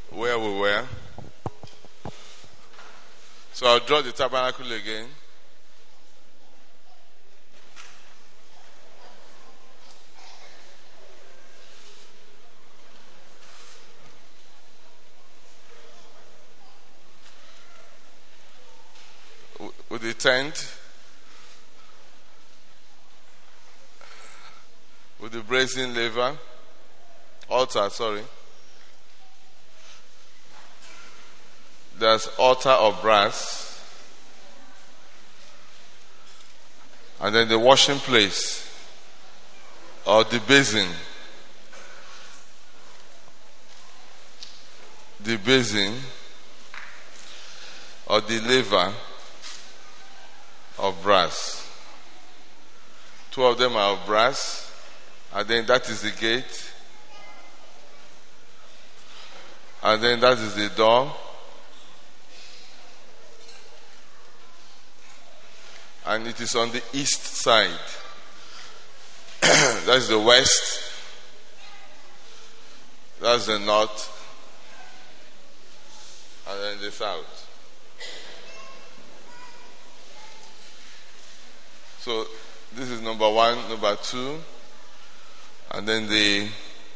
where we were. So I'll draw the tabernacle again. With the tent, with the brazen altar. There's altar of brass, and then the washing place or the basin. The basin or the laver of brass. Two of them are of brass, and then that is the gate, and then that is the door, and it is on the east side. That's the west, that's the north, and then the south. So this is number one, number two, and then the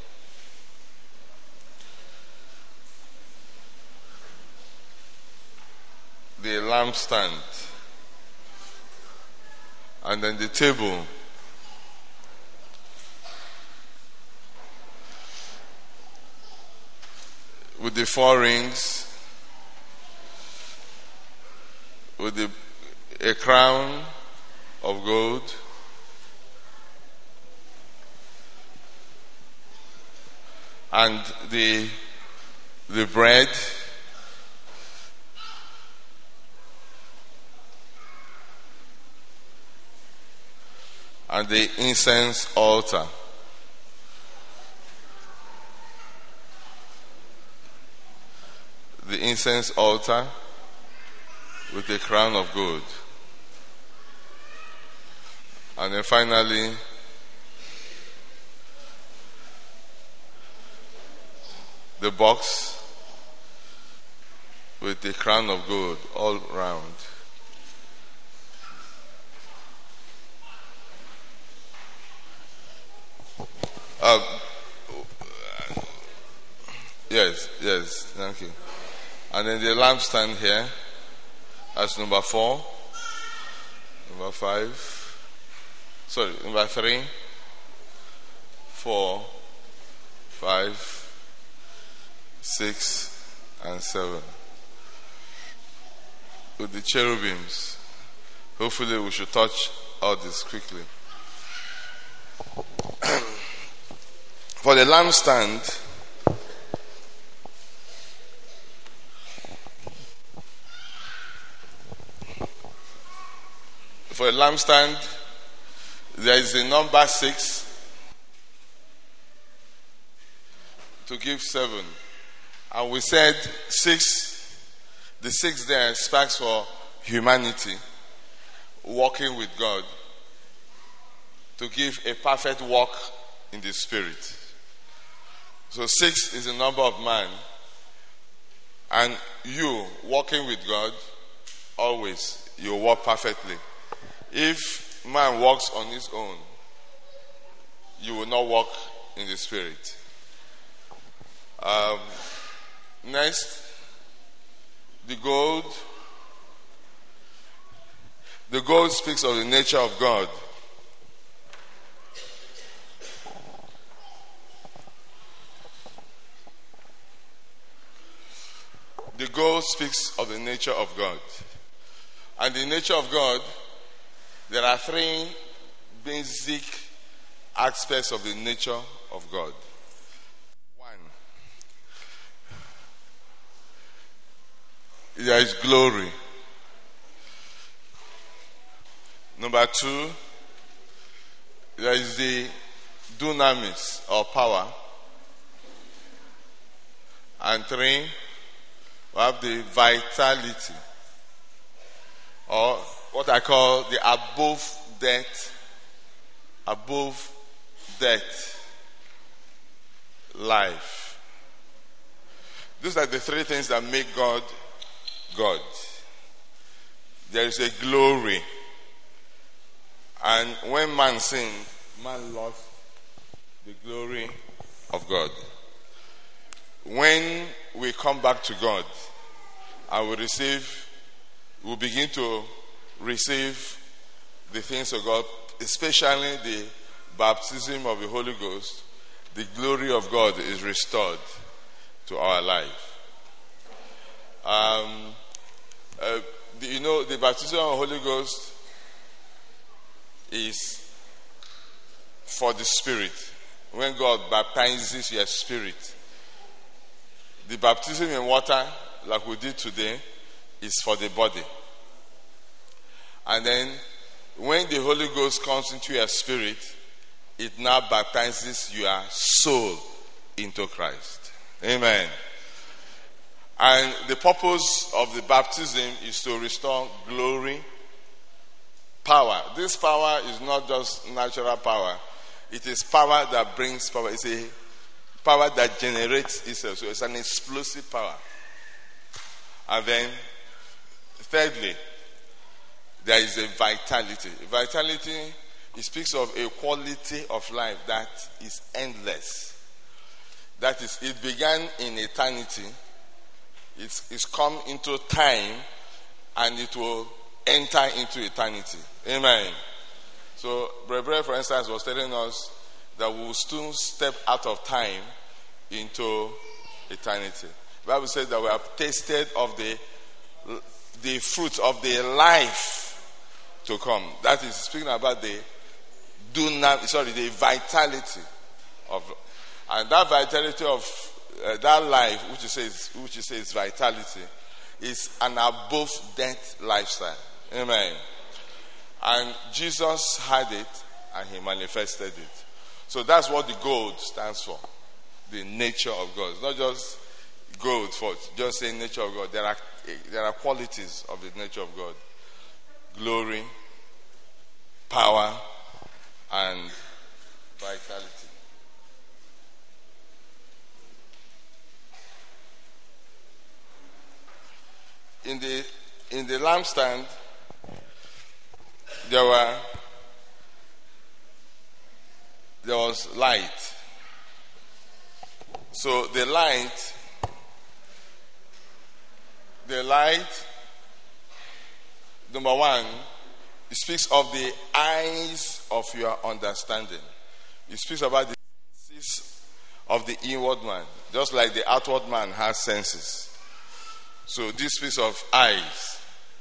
lampstand, and then the table, with the four rings, with a crown of gold, and the bread, and the incense altar. The incense altar with a crown of gold. And then finally, the box with the crown of gold all round. Yes, thank you. And then the lampstand here, that's number 4, number 5, number 3, 4, 5, 6, and 7. With the cherubims. Hopefully we should touch all this quickly. For the lampstand, there is a number 6 to give 7. And we said 6, the 6 there stands for humanity, walking with God, to give a perfect walk in the Spirit. So 6 is the number of man, and you walking with God, always you walk perfectly. If man walks on his own, you will not walk in the Spirit. Next, the gold. The gold speaks of the nature of God. The gold speaks of the nature of God. And the nature of God, there are 3 basic aspects of the nature of God. 1, there is glory. Number 2, there is the dunamis or power. And 3, we have the vitality, or what I call the above death life. Those are the three things that make God God. There is a glory. And when man sinned, man lost the glory of God. When we come back to God and we begin to receive the things of God, especially the baptism of the Holy Ghost, the glory of God is restored to our life. The baptism of the Holy Ghost is for the spirit. When God baptizes your spirit, the baptism in water, like we did today, is for the body. And then when the Holy Ghost comes into your spirit, it now baptizes your soul into Christ. Amen. And the purpose of the baptism is to restore glory, power. This power is not just natural power. It is power that brings power. It's a power that generates itself. So it's an explosive power. And then, thirdly, there is a vitality. Vitality, it speaks of a quality of life that is endless. That is, it began in eternity. It's come into time, and it will enter into eternity. Amen. So, Brother, for instance, was telling us that we will soon step out of time into eternity. The Bible says that we have tasted of the fruit of the life to come. That is speaking about the vitality of, and that vitality of that life, which you say is vitality, is an above death lifestyle. Amen. And Jesus had it, and he manifested it. So that's what the gold stands for. The nature of God. It's not just gold for just saying nature of God. There are qualities of the nature of God. Glory, power, and vitality. In the lampstand, there was light. So the light, number one, it speaks of the eyes of your understanding. It speaks about the senses of the inward man, just like the outward man has senses. So this speaks of eyes.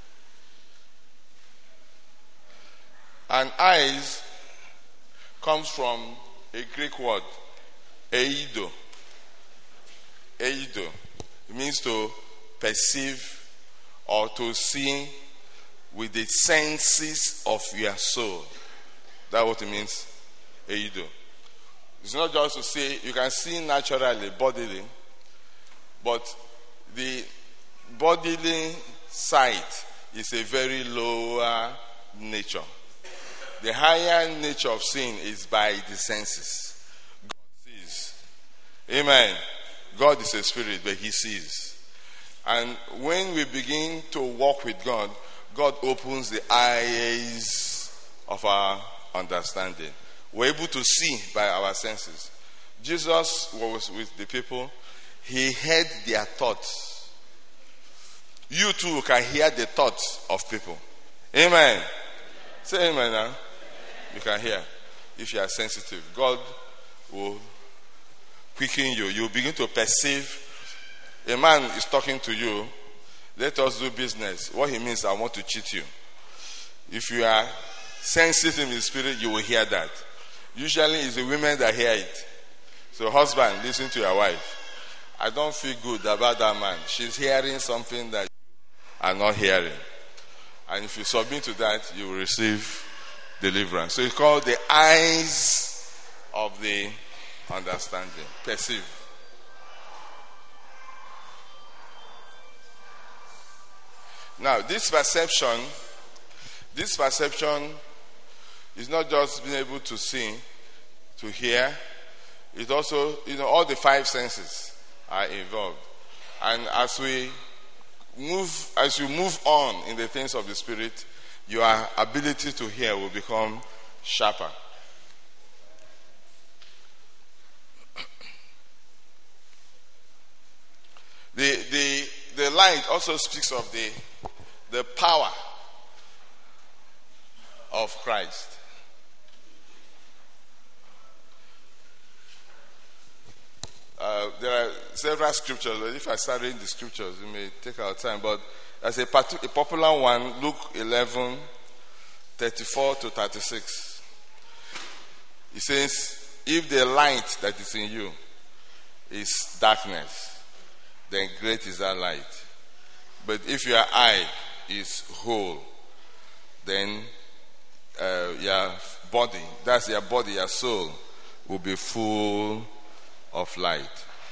And eyes comes from a Greek word, eido. Eido. It means to perceive or to see with the senses of your soul. That's what it means, eido. It's not just to see, you can see naturally, bodily, but the bodily sight is a very lower nature. The higher nature of seeing is by the senses. God sees. Amen. God is a spirit, but he sees. And when we begin to walk with God, God opens the eyes of our understanding. We're able to see by our senses. Jesus was with the people. He heard their thoughts. You too can hear the thoughts of people. Amen. Say amen now. You can hear. If you are sensitive, God will quicken you. You begin to perceive. A man is talking to you. Let us do business. What he means, I want to cheat you. If you are sensitive in the spirit, you will hear that. Usually it's the women that hear it. So husband, listen to your wife. I don't feel good about that man. She's hearing something that you are not hearing. And if you submit to that, you will receive deliverance. So it's called the eyes of the understanding. Perceive. Now, this perception is not just being able to see, to hear. It also, all the five senses are involved. And as you move on in the things of the Spirit, your ability to hear will become sharper. The light also speaks of the power of Christ. There are several scriptures, but if I start reading the scriptures, it may take our time. But there's a popular one, Luke 11, 34 to 36. It says, if the light that is in you is darkness, then great is that light. But if your eye is whole, then your body, that's your body, your soul, will be full of light.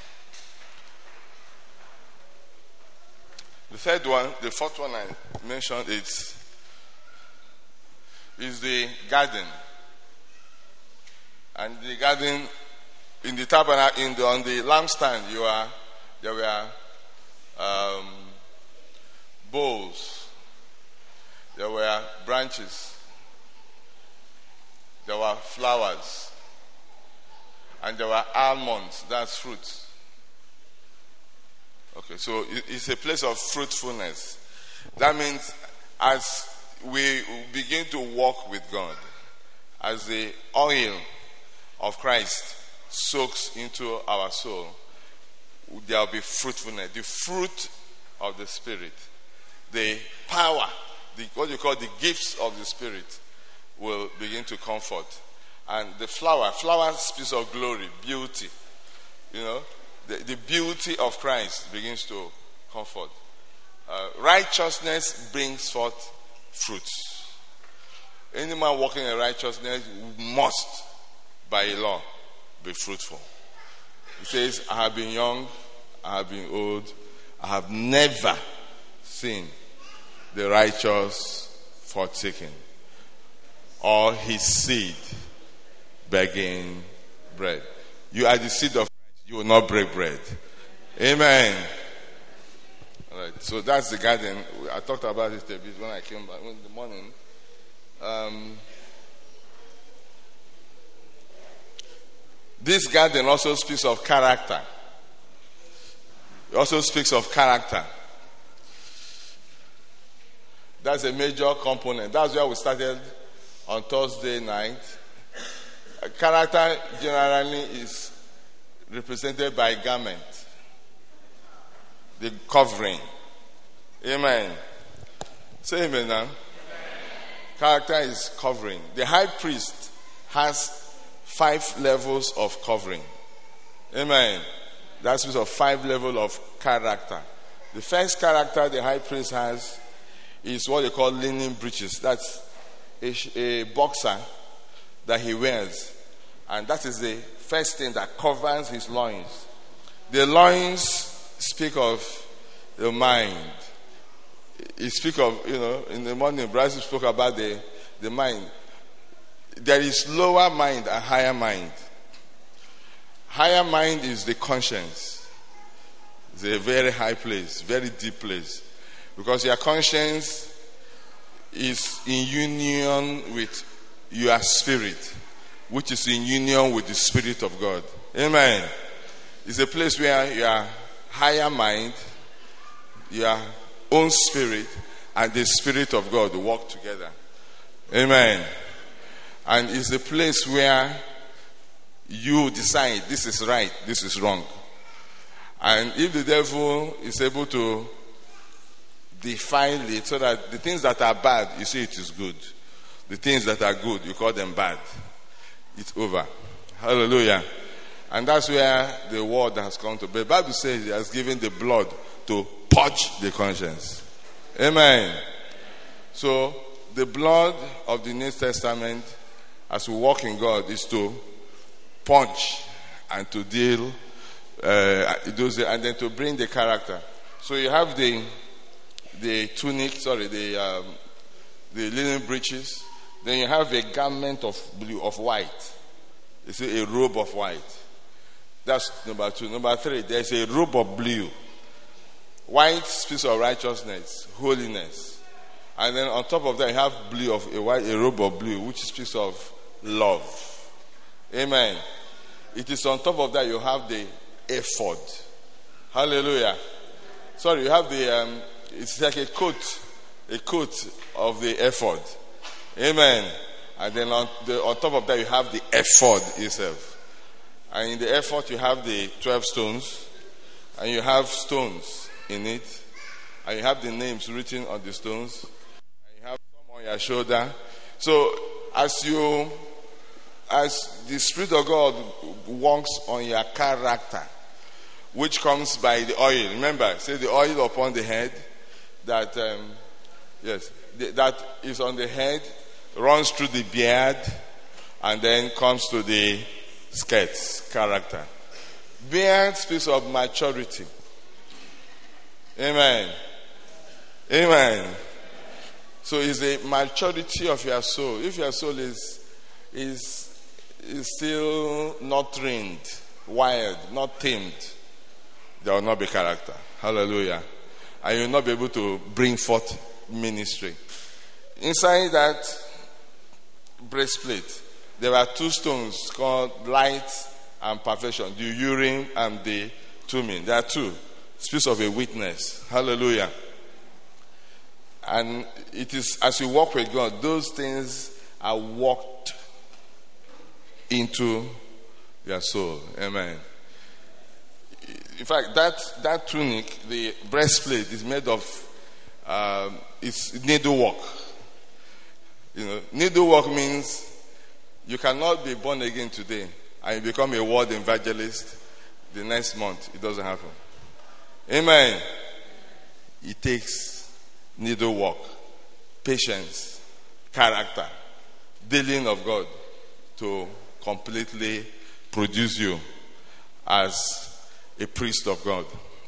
The fourth one I mentioned is the garden. And the garden, in the tabernacle, on the lampstand, there were bowls, there were branches, there were flowers, and there were almonds, that's fruits. Okay, so it's a place of fruitfulness. That means as we begin to walk with God, as the oil of Christ soaks into our soul, there will be fruitfulness. The fruit of the Spirit, the power, what you call the gifts of the Spirit, will begin to comfort. And the flower speaks of glory, beauty. You know, the beauty of Christ begins to comfort. Righteousness brings forth fruits. Any man walking in righteousness must, by law, be fruitful. He says, I have been young, I have been old, I have never seen the righteous forsaken, or his seed begging bread. You are the seed of Christ, you will not break bread. Amen. All right, so that's the garden. I talked about it a bit when I came back in the morning. This garden also speaks of character. It also speaks of character. That's a major component. That's where we started on Thursday night. Character generally is represented by garment, the covering. Amen. Say amen now. Amen. Character is covering. The high priest has 5 levels of covering. Amen. That's of 5 levels of character. The first character the high priest has is what they call linen breeches. That's a boxer that he wears. And that is the first thing that covers his loins. The loins speak of the mind. It speak of, in the morning, Brazil spoke about the mind. There is lower mind and higher mind. Higher mind is the conscience. It's a very high place, very deep place. Because your conscience is in union with your spirit, which is in union with the Spirit of God. Amen. It's a place where your higher mind, your own spirit, and the Spirit of God work together. Amen. And it's a place where you decide this is right, this is wrong. And if the devil is able to define it so that the things that are bad, you say it is good. The things that are good, you call them bad. It's over. Hallelujah. And that's where the word has come to be. The Bible says he has given the blood to purge the conscience. Amen. So the blood of the New Testament, as we walk in God, is to punch and to deal and then to bring the character. So you have the tunic, the linen breeches. Then you have a garment of blue, of white. It's a robe of white. That's number 2. Number 3, there's a robe of blue. White speaks of righteousness, holiness. And then on top of that, you have blue, of a robe of blue, which speaks of love. Amen. It is on top of that you have the ephod. Hallelujah. Sorry, you have the, it's like a coat of the ephod. Amen. And then on top of that you have the ephod itself. And in the ephod you have the 12 stones. And you have stones in it. And you have the names written on the stones. And you have some on your shoulder. So as the Spirit of God works on your character, which comes by the oil. Remember, say the oil upon the head that that is on the head, runs through the beard, and then comes to the skirts, character. Beard speaks of maturity. Amen. Amen. So it's the maturity of your soul. If your soul is still not trained, wired, not tamed, there will not be character. Hallelujah. And you will not be able to bring forth ministry. Inside that breastplate, there are two stones called light and perfection, the Urim and the Thummim. There are two. Speaks of a witness. Hallelujah. And it is as you walk with God, those things are walked into your soul. Amen. In fact, that tunic, the breastplate, is made of it's needlework. You know, needlework means you cannot be born again today and you become a world evangelist the next month. It doesn't happen. Amen. It takes needlework, patience, character, dealing of God to completely produce you as a priest of God.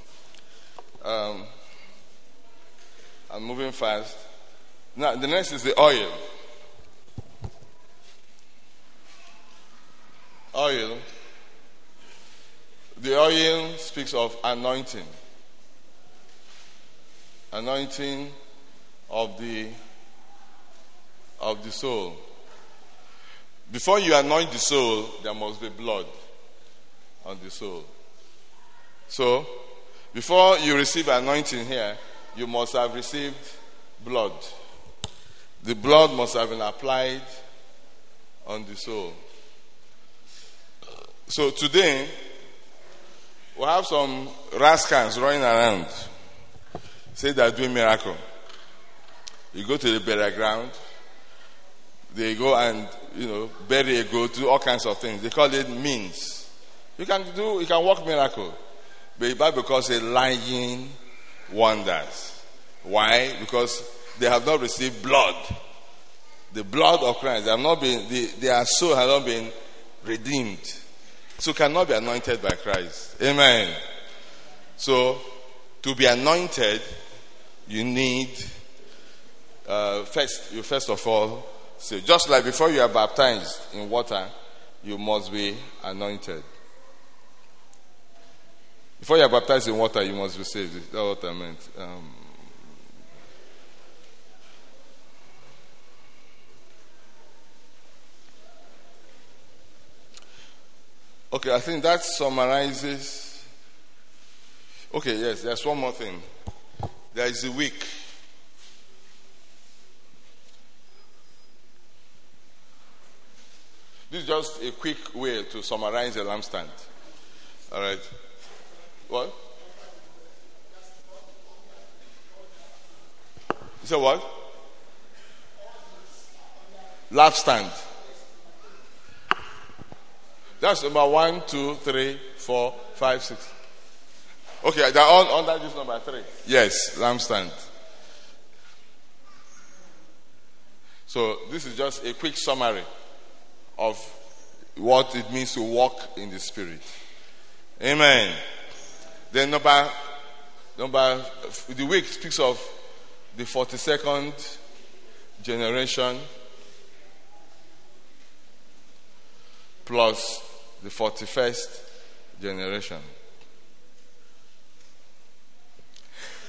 I'm moving fast. Now, the next is the oil. Oil. The oil speaks of anointing. Anointing of the soul. Before you anoint the soul, there must be blood on the soul. So, before you receive anointing here, you must have received blood. The blood must have been applied on the soul. So today, we have some rascals running around. Say they're doing miracle. You go to the burial ground. They go and, bury a goat, do all kinds of things. They call it means. You can work miracle. But the Bible calls it lying wonders. Why? Because they have not received blood. The blood of Christ. They have not been, their soul has not been redeemed. So cannot be anointed by Christ. Amen. So, to be anointed, you need, first of all, so just like before you are baptized in water, you must be anointed. Before you are baptized in water, you must be saved. That's what I meant. Okay, I think that summarizes. Okay, yes, there's one more thing. There is a wick. This is just a quick way to summarize the lampstand. All right. What? You said what? Lampstand. That's number 1, 2, 3, 4, 5, 6. Okay, they're all under this number 3. Yes, lampstand. So this is just a quick summary of what it means to walk in the Spirit. Amen. Then the week speaks of the 42nd generation plus the 41st generation.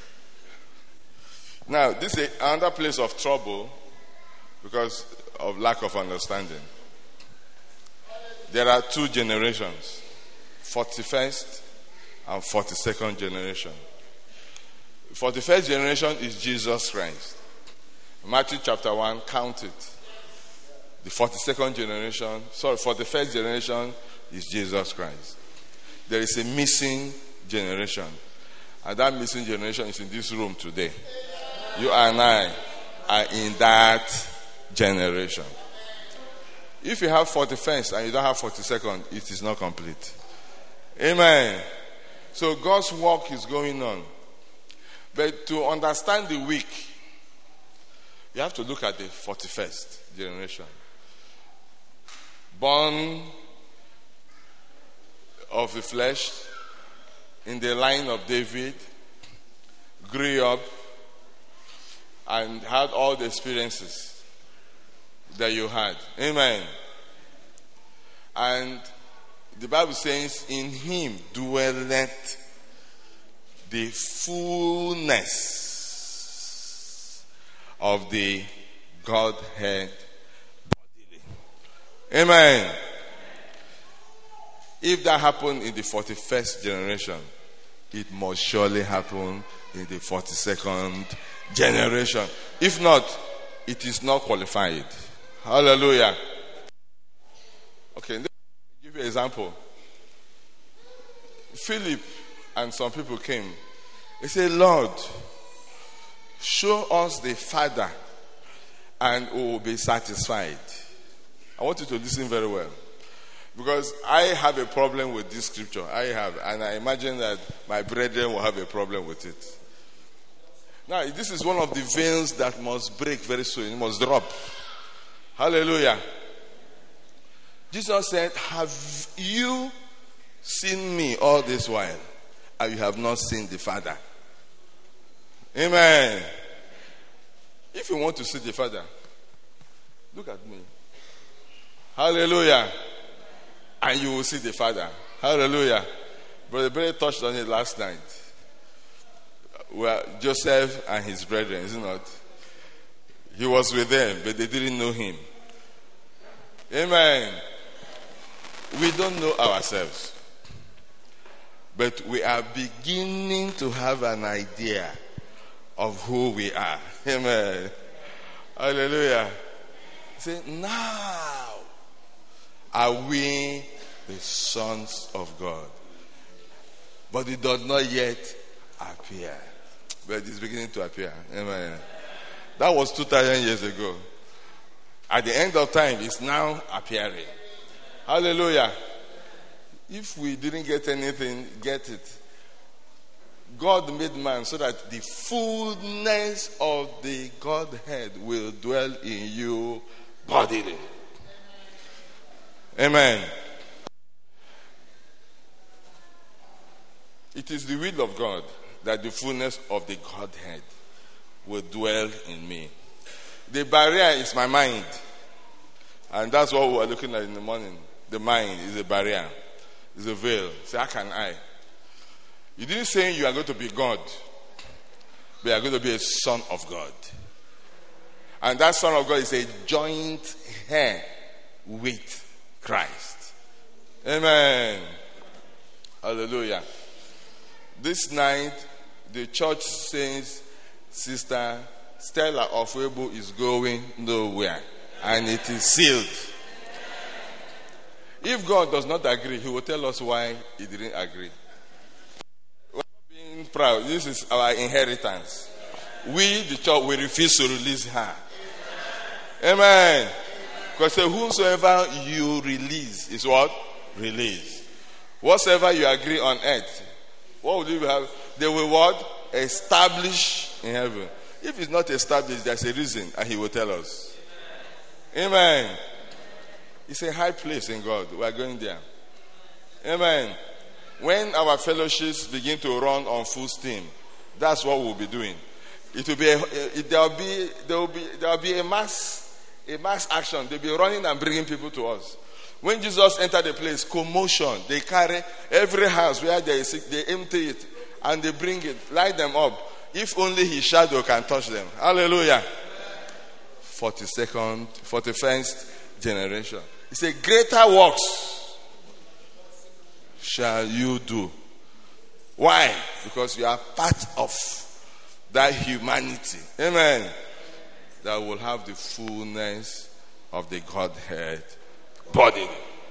Now, this is another place of trouble because of lack of understanding. There are two generations, 41st and 42nd generation. 41st generation is Jesus Christ. Matthew chapter 1, count it. The 41st generation is Jesus Christ. There is a missing generation. And that missing generation is in this room today. You and I are in that generation. If you have 41st and you don't have 42nd, it is not complete. Amen. So God's work is going on. But to understand the weak, you have to look at the 41st generation. Born of the flesh, in the line of David, grew up, and had all the experiences that you had. Amen. And the Bible says, in him dwelleth the fullness of the Godhead bodily. Amen. If that happened in the 41st generation, it must surely happen in the 42nd generation. If not, it is not qualified. Hallelujah. Okay, let me give you an example. Philip and some people came. They said, Lord, show us the Father and we will be satisfied. I want you to listen very well. Because I have a problem with this scripture. And I imagine that my brethren will have a problem with it. Now, this is one of the veils that must break very soon. It must drop. Hallelujah. Jesus said, have you seen me all this while, and you have not seen the Father? Amen. If you want to see the Father, look at me. Hallelujah. And you will see the Father. Hallelujah. Brother Barry touched on it last night. Well, Joseph and his brethren, is it not? He was with them, but they didn't know him. Amen. We don't know ourselves, but we are beginning to have an idea of who we are. Amen. Hallelujah. Say, now are we the sons of God? But it does not yet appear. But it's beginning to appear. Amen. That was 2,000 years ago. At the end of time, it's now appearing. Hallelujah. If we didn't get anything, get it. God made man so that the fullness of the Godhead will dwell in you bodily. Amen. It is the will of God that the fullness of the Godhead will dwell in me. The barrier is my mind. And that's what we were looking at in the morning. The mind is a barrier. It's a veil. Say, how can I? You didn't say you are going to be God, but you are going to be a son of God. And that son of God is a joint heir with Christ. Amen. Hallelujah. This night, the church says, Sister Stella of Weibo is going nowhere. And it is sealed. If God does not agree, he will tell us why he didn't agree. We're not being proud. This is our inheritance. We, the church, we refuse to release her. Amen. Because whosoever you release is what? Release. Whatsoever you agree on earth, what will you have? They will what? Establish in heaven. If it's not established, there's a reason, and he will tell us. Amen. It's a high place in God. We are going there. Amen. When our fellowships begin to run on full steam, that's what we'll be doing. It will be there will be a mass action. They'll be running and bringing people to us. When Jesus entered the place, commotion. They carry every house where there is sick, they empty it and they bring it, light them up. If only his shadow can touch them. Hallelujah. 41st generation. He said, greater works shall you do. Why? Because you are part of that humanity. Amen. That will have the fullness of the Godhead body.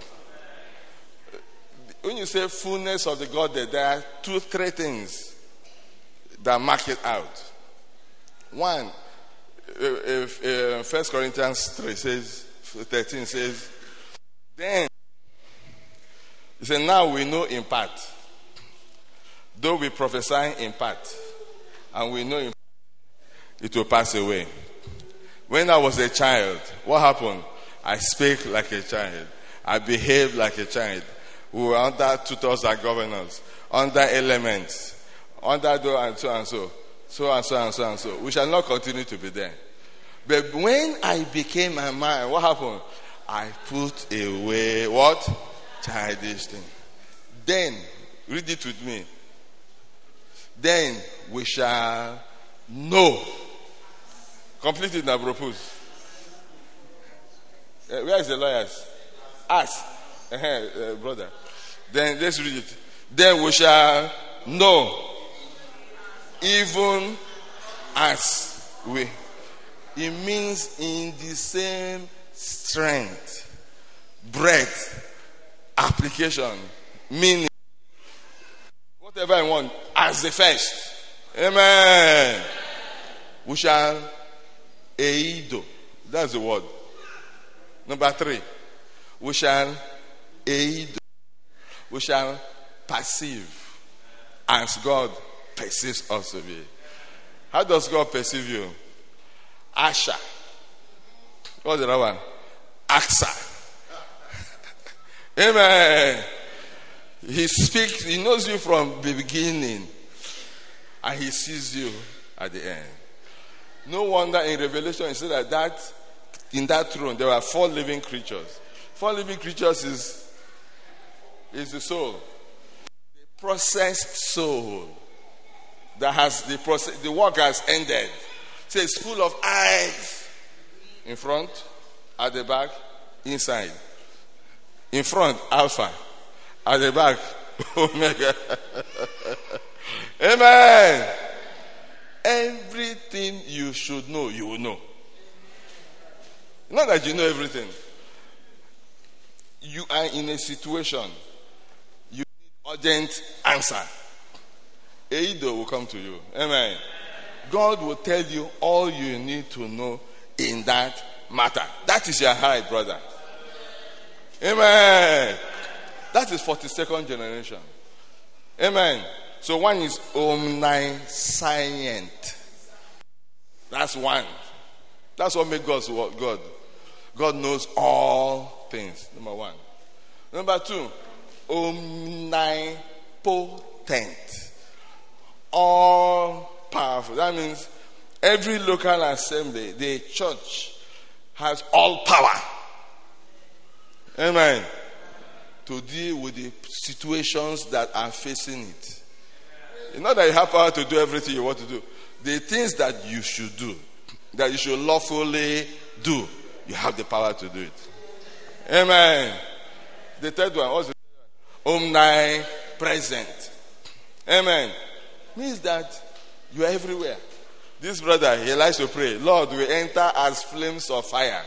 When you say fullness of the Godhead, there are 3 things that mark it out. One, 1 Corinthians 13 says, then, he said, now we know in part, though we prophesy in part, and we know in part, it will pass away. When I was a child, what happened? I spake like a child. I behaved like a child. We were under tutors and governors, under elements, under do and so and so. So and so and so and so. We shall not continue to be there. But when I became a man, what happened? I put away what? Childish thing. Then, read it with me. Then we shall know. Complete it now, propose. Where is the lawyers? Ask. Brother. Then let's read it. Then we shall know. Even as we. It means in the same strength, breadth, application, meaning, whatever I want, as the first. Amen. We shall eido. That's the word. Number 3. We shall eido. We shall perceive as God perceives us to be. How does God perceive you? Asha. What's the other one? Axa. Amen. He speaks, he knows you from the beginning, and he sees you at the end. No wonder in Revelation it said that in that throne there were 4 living creatures. 4 living creatures is the soul. The processed soul that has the work has ended. So it's full of eyes. In front, at the back, inside. In front, Alpha. At the back, Omega. Amen. Everything you should know, you will know. Not that you know everything. You are in a situation. You need urgent answer. Eido will come to you. Amen. God will tell you all you need to know in that matter. That is your high, brother. Amen. That is 42nd generation. Amen. So one is omniscient. That's one. That's what makes God. God knows all things. Number 1. Number 2, omnipotent. All powerful. That means every local assembly, the church, has all power. Amen. To deal with the situations that are facing it. It's not that you have power to do everything you want to do. The things that you should do, that you should lawfully do, you have the power to do it. Amen. The third one, what's the third one? Omnipresent. Amen. Means that you are everywhere. This brother, he likes to pray, Lord, we enter as flames of fire.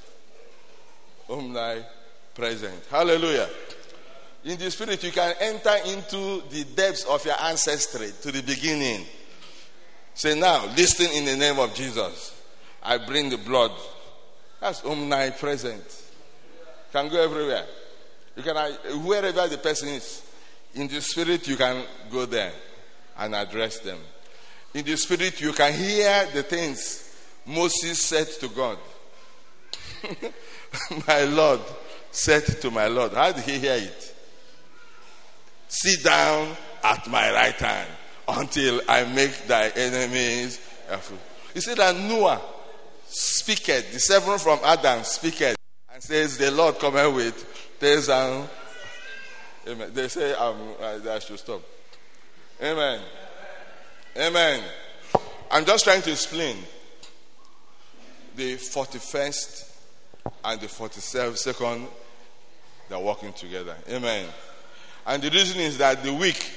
Omnipresent. Hallelujah. In the spirit, you can enter into the depths of your ancestry to the beginning. Say now, listen in the name of Jesus. I bring the blood. That's omnipresent. Can go everywhere. You can, wherever the person is, in the spirit, you can go there and address them. In the spirit, you can hear the things Moses said to God. My Lord said to my Lord. How did he hear it? Sit down at my right hand until I make thy enemies a fool. You see that Noah speaketh, the 7 from Adam speaketh, and says, the Lord cometh with Amen. They say I should stop. Amen. Amen. I'm just trying to explain the 41st and the 42nd, they're working together. Amen. And the reason is that the week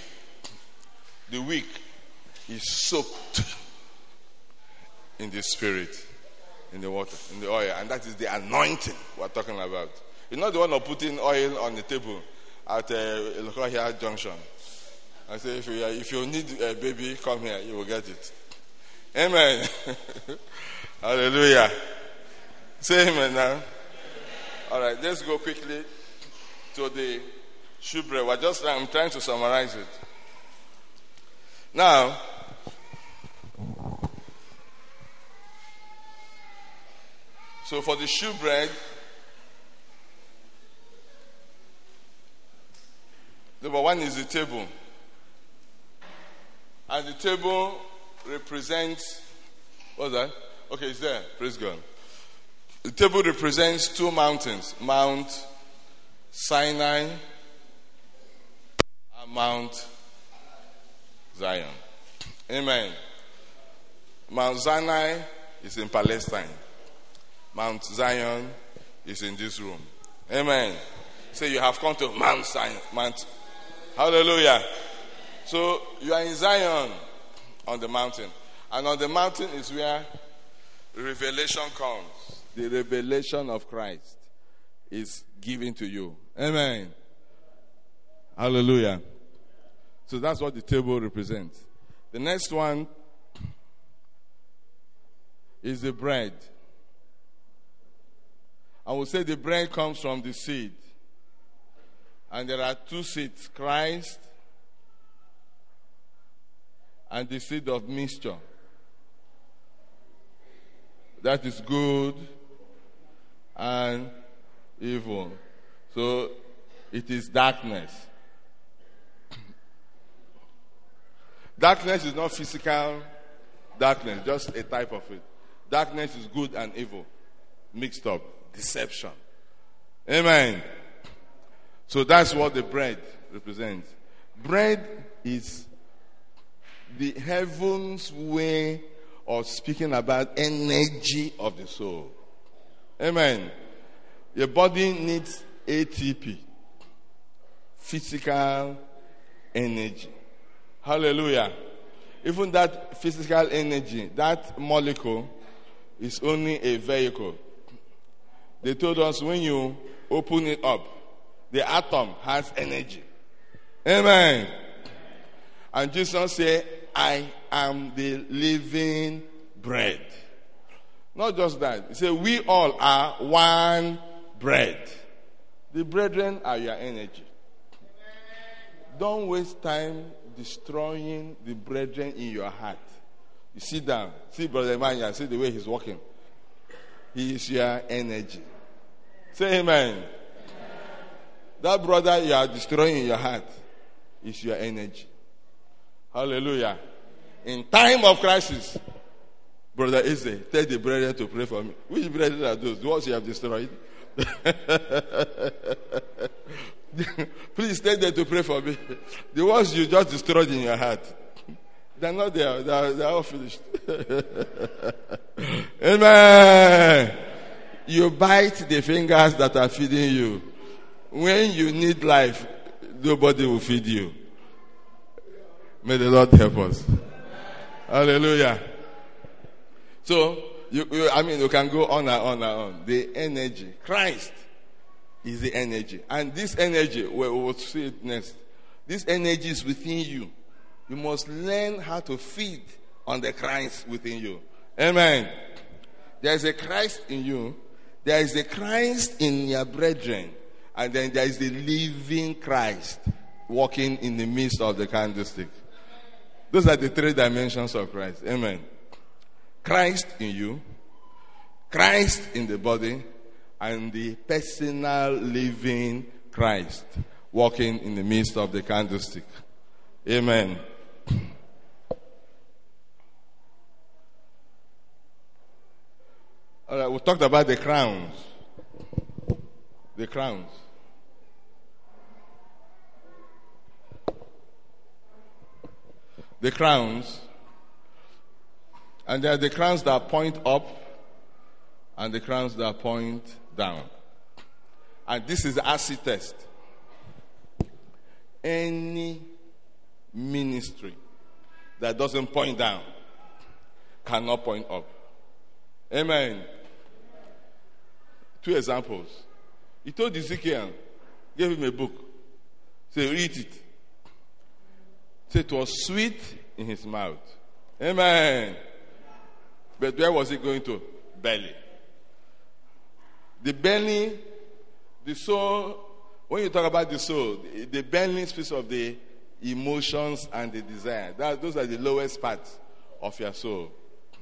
is soaked in the Spirit, in the water, in the oil, and that is the anointing we're talking about. You're not the one of putting oil on the table at Lokohia Junction. I say, if you need a baby, come here, you will get it. Amen. Hallelujah. Say amen now. All right, let's go quickly to the shewbread. I'm trying to summarize it. Now, so for the shewbread, number one is the table. And the table represents, what's that? Okay, it's there. Praise God. The table represents two mountains, Mount Sinai and Mount Zion. Amen. Mount Sinai is in Palestine. Mount Zion is in this room. Amen. So you have come to Mount Zion. Hallelujah. So you are in Zion on the mountain. And on the mountain is where revelation comes. The revelation of Christ is given to you. Amen. Hallelujah. So that's what the table represents. The next one is the bread. I will say the bread comes from the seed. And there are two seeds, Christ and the seed of mixture. That is good and evil. So it is darkness. Darkness is not physical darkness, just a type of it. Darkness is good and evil, mixed up, deception. Amen. So that's what the bread represents. Bread is the heaven's way of speaking about energy of the soul. Amen. Your body needs ATP, physical energy. Hallelujah. Even that physical energy, that molecule is only a vehicle. They told us when you open it up, the atom has energy. Amen. And Jesus said, I am the living bread. Not just that. He said, we all are one bread. The brethren are your energy. Don't waste time destroying the brethren in your heart. You sit down. See Brother Emmanuel. See the way he's walking. He is your energy. Say amen. That brother you are destroying in your heart is your energy. Hallelujah. In time of crisis, Brother Eze, tell the brethren to pray for me. Which brethren are those? The ones you have destroyed? Please tell them to pray for me. The ones you just destroyed in your heart, they're not there. They're all finished. Amen. You bite the fingers that are feeding you. When you need life, nobody will feed you. May the Lord help us. Hallelujah. So, you can go on and on and on. The energy. Christ is the energy. And this energy, we will see it next. This energy is within you. You must learn how to feed on the Christ within you. Amen. There is a Christ in you. There is a Christ in your brethren. And then there is the living Christ walking in the midst of the candlestick. Those are the three dimensions of Christ. Amen. Christ in you, Christ in the body, and the personal living Christ walking in the midst of the candlestick. Amen. All right, we talked about the crowns. The crowns. The crowns. And there are the crowns that point up and the crowns that point down. And this is the acid test. Any ministry that doesn't point down cannot point up. Amen. 2 examples. He told Ezekiel, gave him a book. Say, read it. Say, it was sweet in his mouth. Amen. But where was it going to? Belly. The belly, the soul, when you talk about the soul, the belly speaks of the emotions and the desire. Those are the lowest parts of your soul.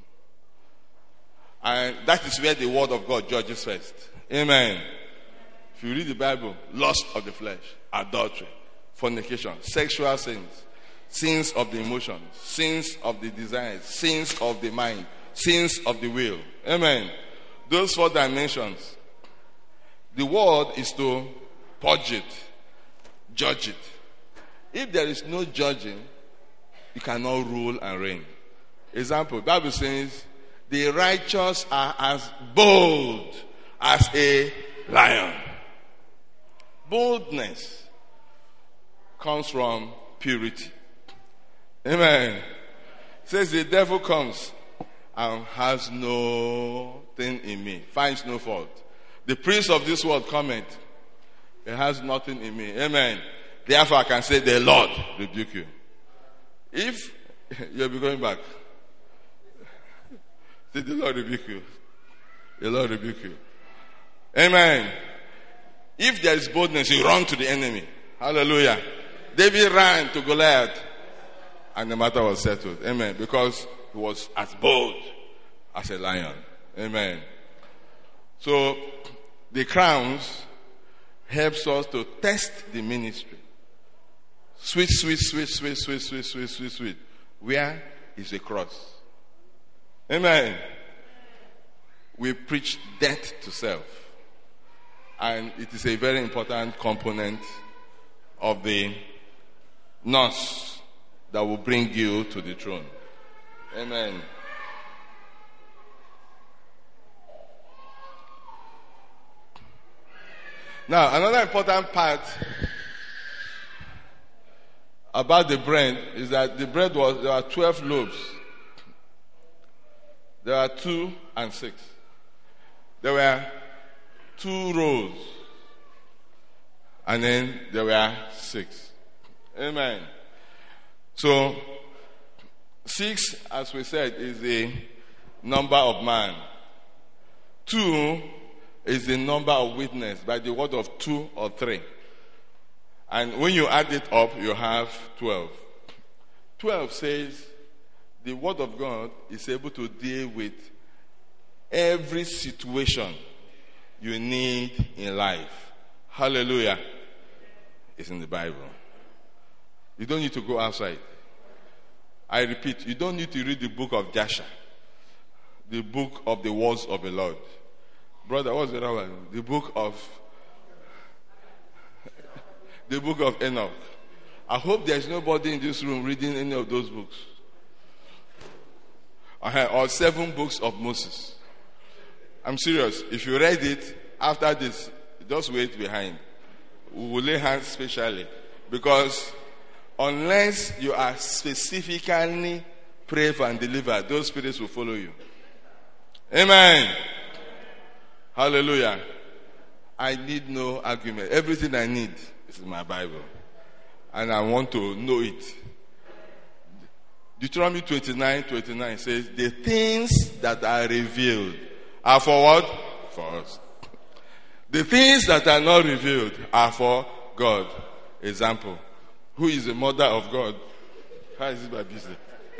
And that is where the word of God judges first. Amen. If you read the Bible, lust of the flesh, adultery, fornication, sexual sins, sins of the emotions, sins of the desires, sins of the mind, sins of the will. Amen. Those 4 dimensions. The word is to purge it, judge it. If there is no judging, you cannot rule and reign. Example, the Bible says, the righteous are as bold as a lion. Boldness comes from purity. Amen. It says the devil comes and has nothing in me, finds no fault. The prince of this world cometh, it has nothing in me. Amen. Therefore I can say, the Lord rebuke you. If you'll be going back, say, the Lord rebuke you. The Lord rebuke you. Amen. If there is boldness, you run to the enemy. Hallelujah. David ran to Goliath and the matter was settled. Amen. Because he was as bold as a lion. Amen. So the crowns helps us to test the ministry. Sweet, sweet, sweet, sweet, sweet, sweet, sweet, sweet, sweet. Where is the cross? Amen. We preach death to self. And it is a very important component of the nurse that will bring you to the throne. Amen. Now, another important part about the bread is that the bread there are 12 loaves. There are 2 and 6. There were 2 rows. And then there were 6. Amen. So, 6, as we said, is the number of man. 2 is the number of witness by the word of 2 or 3. And when you add it up, you have 12. 12 says the word of God is able to deal with every situation you need in life. Hallelujah. It's in the Bible. You don't need to go outside. I repeat, you don't need to read the book of Jasher, the book of the words of the Lord. Brother, what's the other one? The book of Enoch. I hope there's nobody in this room reading any of those books. Or 7 books of Moses. I'm serious. If you read it, after this, just wait behind. We will lay hands specially. Because unless you are specifically prayed for and delivered, those spirits will follow you. Amen. Hallelujah. I need no argument. Everything I need is in my Bible. And I want to know it. Deuteronomy 29:29 says, the things that are revealed are for what? For us. The things that are not revealed are for God. Example. Who is the mother of God? How is it my business?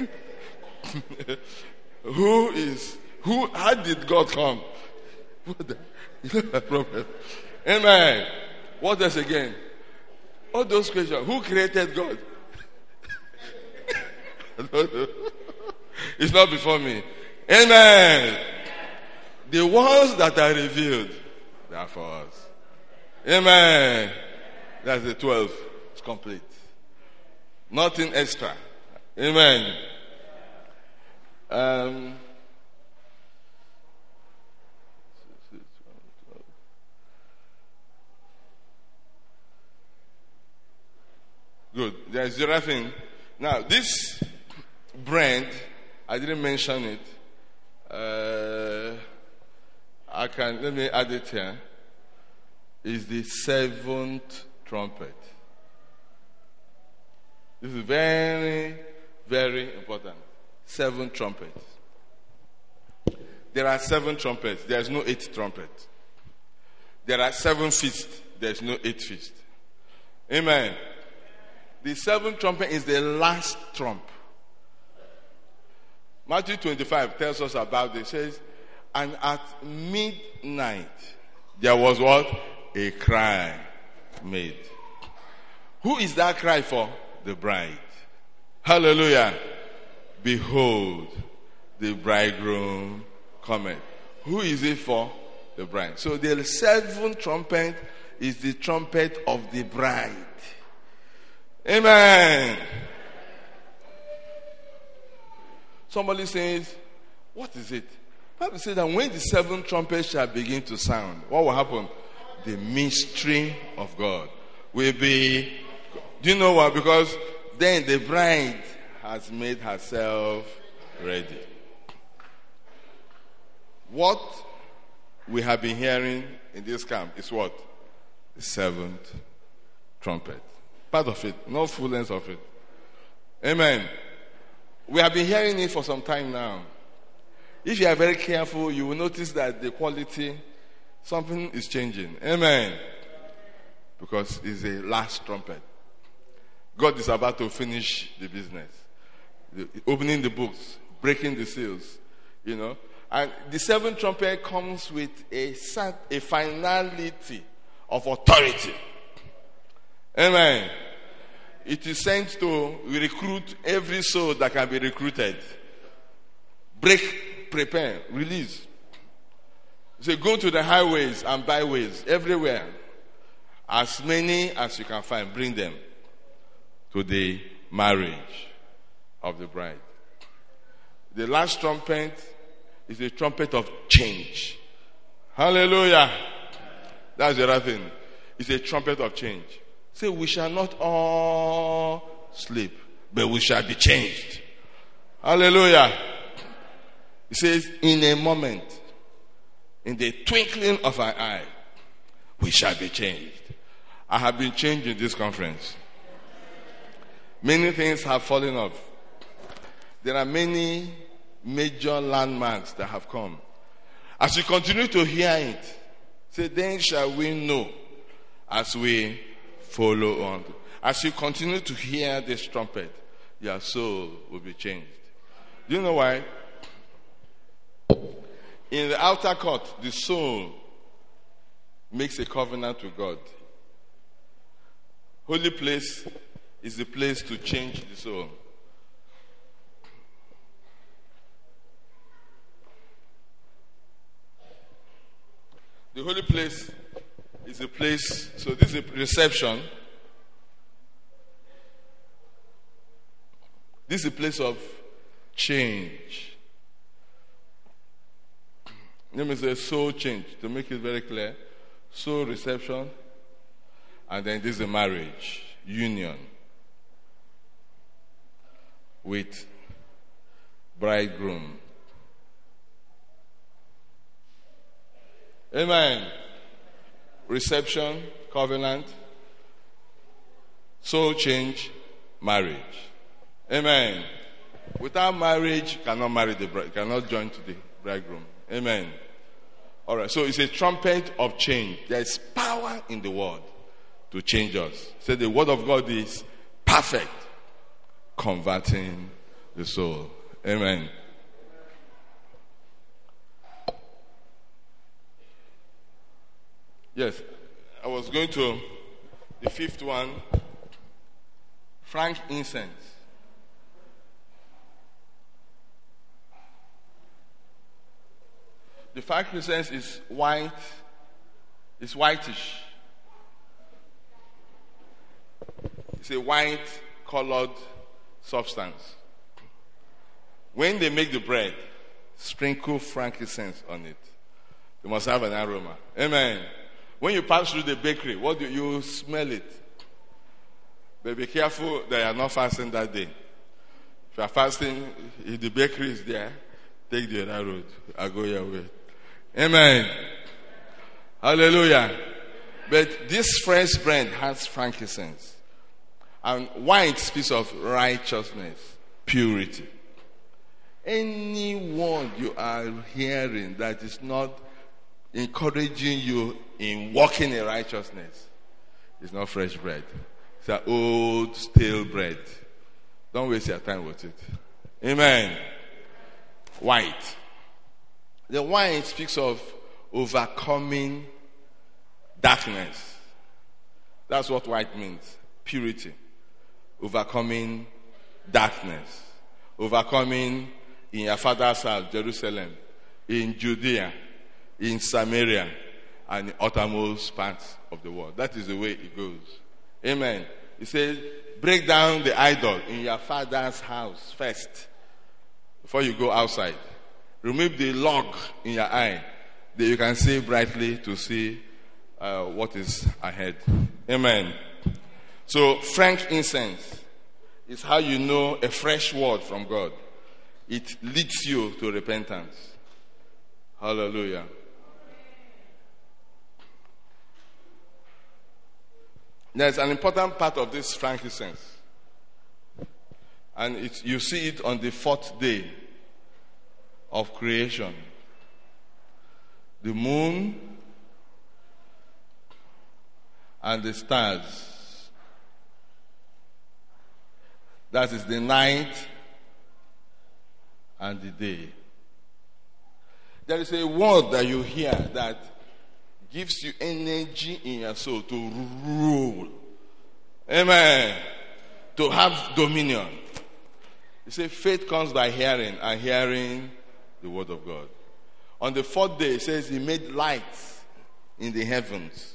How did God come? You know the problem. Amen. What else again? All those questions. Who created God? It's not before me. Amen. The ones that are revealed, they are for us. Amen. That's the 12. It's complete. Nothing extra. Amen. Um, Good. There's the other thing. Now, this brand, I didn't mention it. Let me add it here. Is the seventh trumpet. This is very, very important. 7 trumpets. There are 7 trumpets. There is no 8th trumpet. There are 7 feasts. There is no 8th feast. Amen. The 7th trumpet is the last trump. Matthew 25 tells us about this. It says, and at midnight there was what? A cry made. Who is that cry for? The bride. Hallelujah. Behold, the bridegroom cometh. Who is it for? The bride. So the 7th trumpet is the trumpet of the bride. Amen. Somebody says, what is it? The Bible says that when the 7th trumpet shall begin to sound, what will happen? The mystery of God will be. Do you know why? Because then the bride has made herself ready. What we have been hearing in this camp is what? The 7th trumpet. Part of it, not full length of it. Amen. We have been hearing it for some time now. If you are very careful, you will notice that the quality, something is changing. Amen. Because it's the last trumpet. God is about to finish the business. Opening the books, breaking the seals, you know. And the 7th trumpet comes with a finality of authority. Amen. It is sent to recruit every soul that can be recruited. Break, prepare, release. So go to the highways and byways, everywhere. As many as you can find, bring them to the marriage of the bride. The last trumpet is the trumpet of change. Hallelujah. That's the other thing. It's a trumpet of change. Say, we shall not all sleep, but we shall be changed. Hallelujah. It says, in a moment, in the twinkling of an eye, we shall be changed. I have been changed in this conference. Many things have fallen off. There are many major landmarks that have come. As you continue to hear it, say, then shall we know as we follow on. As you continue to hear this trumpet, your soul will be changed. Do you know why? In the outer court, the soul makes a covenant with God. Holy place is the place to change the soul. The holy place is a place, so this is a reception. This is a place of change. Let me say soul change, to make it very clear. Soul reception, and then this is a marriage, union with bridegroom. Amen. Reception, covenant, soul change, marriage. Amen. Without marriage, you cannot marry the bride, cannot join to the bridegroom. Amen. All right. So it's a trumpet of change. There is power in the word to change us. So the word of God is perfect, converting the soul. Amen. Yes, I was going to the 5th one, frankincense. The frankincense is white, it's whitish. It's a white colored substance. When they make the bread, sprinkle frankincense on it. You must have an aroma. Amen. When you pass through the bakery, what do you smell it? But be careful that you are not fasting that day. If you are fasting, if the bakery is there, take the other road. I'll go your way. Amen. Hallelujah. But this fresh bread has frankincense. And wine speaks of righteousness, purity. Any word you are hearing that is not encouraging you in walking in righteousness is not fresh bread. It's an old, stale bread. Don't waste your time with it. Amen. White. The wine speaks of overcoming darkness. That's what white means. Purity. Overcoming darkness. Overcoming in your father's house, Jerusalem, in Judea, in Samaria, and in uttermost parts of the world. That is the way it goes. Amen. He says, break down the idol in your father's house first, before you go outside. Remove the log in your eye, that you can see brightly to see what is ahead. Amen. So, frankincense is how you know a fresh word from God. It leads you to repentance. Hallelujah. There's an important part of this frankincense. And you see it on the 4th day of creation. The moon and the stars. That is the night and the day. There is a word that you hear that gives you energy in your soul to rule. Amen. To have dominion. You say faith comes by hearing, and hearing the word of God. On the 4th day, it says he made lights in the heavens.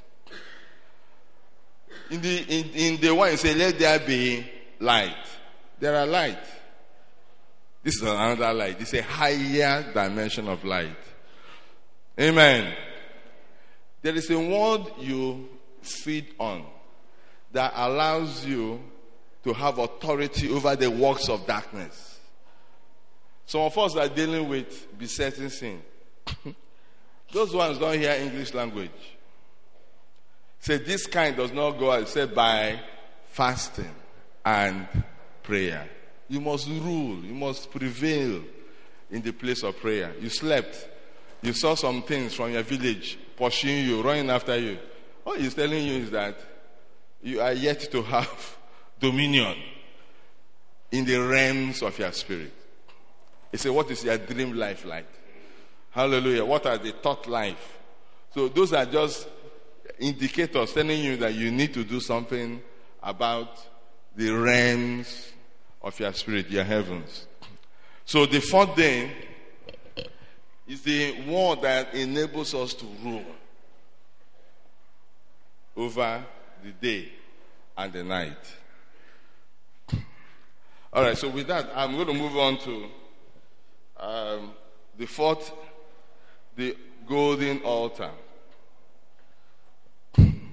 In the one, it says let there be light. There are light. This is another light. It's a higher dimension of light. Amen. There is a word you feed on that allows you to have authority over the works of darkness. Some of us are dealing with besetting sin. Those ones don't hear English language. Say this kind does not go except by fasting and prayer. You must rule. You must prevail in the place of prayer. You slept. You saw some things from your village pursuing you, running after you. All he's telling you is that you are yet to have dominion in the realms of your spirit. He said, what is your dream life like? Hallelujah. What are the thought life? So those are just indicators telling you that you need to do something about the realms of your spirit, your heavens. So the 4th day is the word that enables us to rule over the day and the night. All right, so with that, I'm going to move on to the 4th, the golden altar. I'm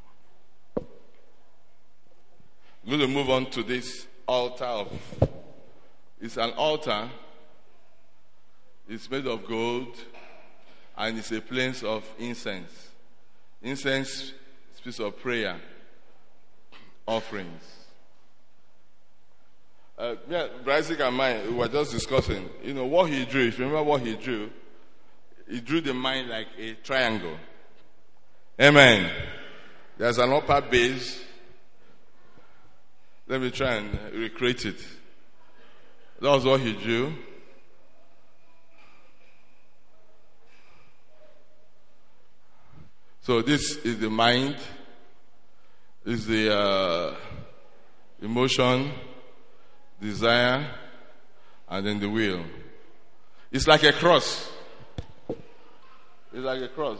going to move on to this altar. It's an altar. It's made of gold, and it's a place of incense. Incense speaks of prayer, offerings. Bryce and I, we were just discussing, what he drew. If you remember what he drew the mind like a triangle. Amen. There's an upper base. Let me try and recreate it. That was what he drew. So this is the mind, is the emotion, desire, and then the will. It's like a cross. It's like a cross.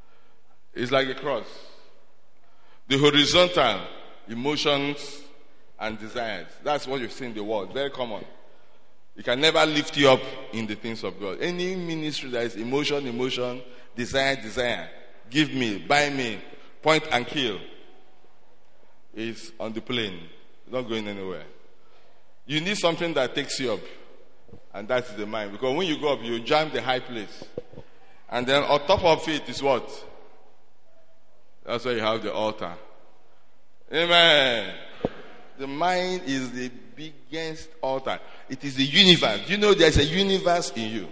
It's like a cross. The horizontal, emotions, and desires. That's what you see in the world. Very common. It can never lift you up in the things of God. Any ministry that is emotion, desire, give me, buy me, point and kill, is on the plane. Not going anywhere. You need something that takes you up. And that's the mind. Because when you go up, you jump the high place. And then on top of it is what? That's why you have the altar. Amen. The mind is the biggest altar. It is the universe. You know there's a universe in you.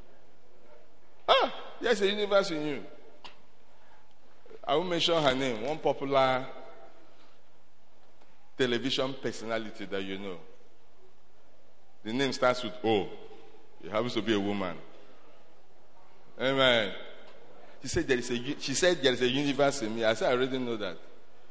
There's a universe in you. I will mention her name. One popular television personality that you know. The name starts with O. It happens to be a woman. Amen. She said there is a universe in me. I said I already know that.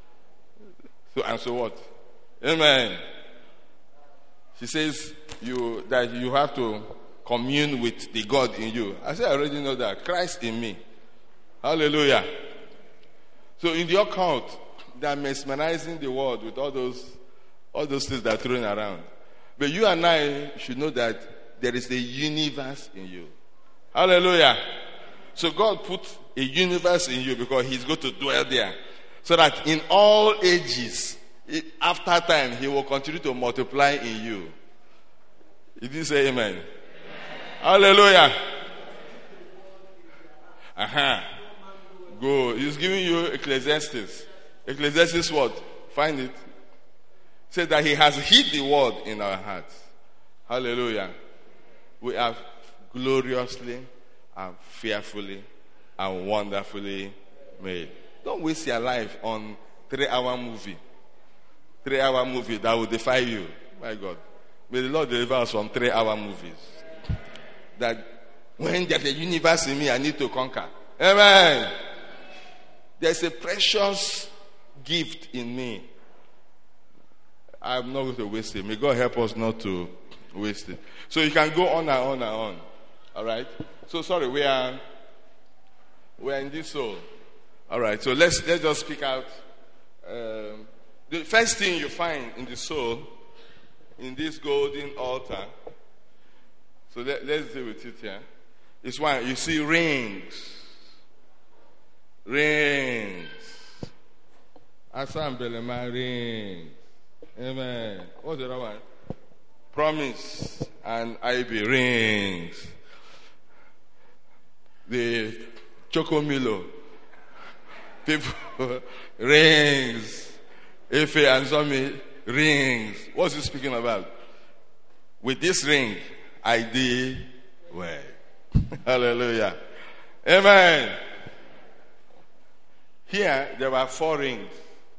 So what? Amen. She says that you have to commune with the God in you. I said I already know that. Christ in me. Hallelujah. So in the occult, they are mesmerizing the world with all those things that are thrown around. But you and I should know that there is a universe in you. Hallelujah. So God put a universe in you because He's going to dwell there. So that in all ages, after time, He will continue to multiply in you. Did you say amen? Amen. Hallelujah. Go. He's giving you Ecclesiastes. Ecclesiastes what? Find it. Say that He has hid the word in our hearts. Hallelujah. We have gloriously and fearfully and wonderfully made. Don't waste your life on 3-hour movie. 3-hour movie that will defy you. My God. May the Lord deliver us from 3-hour movies. That when there's a universe in me, I need to conquer. Amen. There's a precious gift in me. I'm not going to waste it. May God help us not to waste it. So you can go on and on and on. All right? So sorry, we are in this soul. All right, so let's just speak out. The first thing you find in the soul, in this golden altar, so let's deal with it here. It's one, you see rings. Rings. Asam Belema rings. Amen. What's the other one? Promise and IB rings. The Chocomilo people rings. Efe and Zomi rings. What's he speaking about? With this ring, I did well. Hallelujah. Amen. Here there were 4 rings.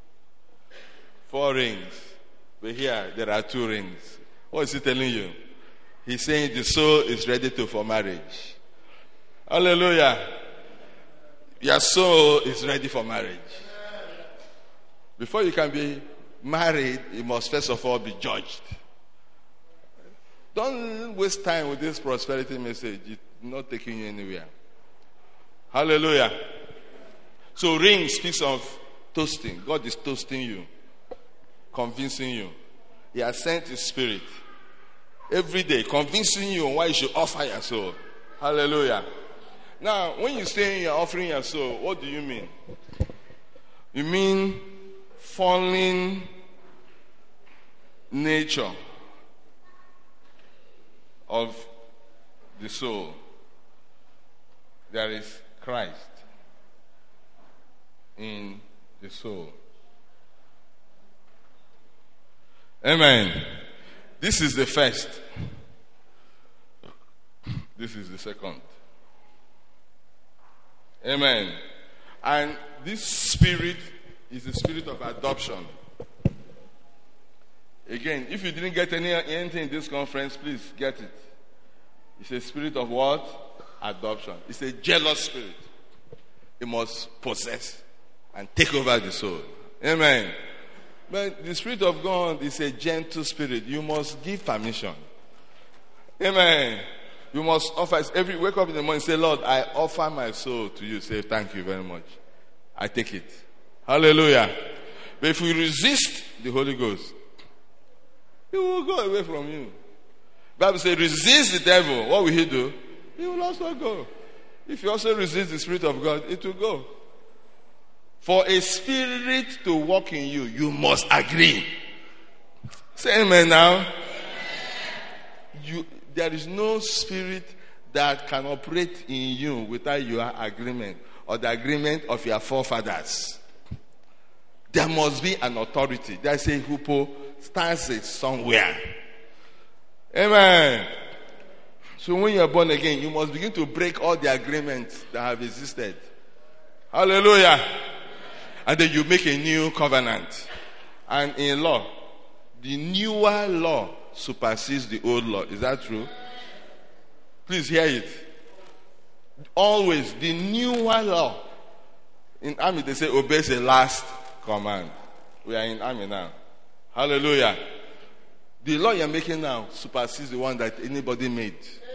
4 rings. But here there are 2 rings. What is he telling you? He's saying the soul is ready for marriage. Hallelujah. Your soul is ready for marriage. Before you can be married, you must first of all be judged. Don't waste time with this prosperity message. It's not taking you anywhere. Hallelujah. So ring speaks of toasting. God is toasting you, convincing you. He has sent His Spirit every day, convincing you on why you should offer your soul. Hallelujah. Now, when you say you're offering your soul, what do you mean? You mean fallen nature of the soul. There is Christ in the soul. Amen. This is the first. This is the second. Amen. And this spirit is the spirit of adoption. Again, if you didn't get anything in this conference, please get it. It's a spirit of what? Adoption. It's a jealous spirit. It must possess and take over the soul. Amen. But the Spirit of God is a gentle spirit. You must give permission. Amen. You must offer. Wake up in the morning and say, Lord, I offer my soul to you. Say, thank you very much. I take it. Hallelujah. But if we resist the Holy Ghost, he will go away from you. Bible says, resist the devil. What will he do? He will also go. If you also resist the Spirit of God, it will go. For a spirit to walk in you, you must agree. Say amen now. There is no spirit that can operate in you without your agreement or the agreement of your forefathers. There must be an authority. There's a hypostasis somewhere. Amen. So when you are born again, you must begin to break all the agreements that have existed. Hallelujah. And then you make a new covenant. And in law, the newer law supersedes the old law. Is that true? Please hear it. Always, the newer law. In army, they say, obey the last command. We are in army now. Hallelujah. The law you're making now supersedes the one that anybody made.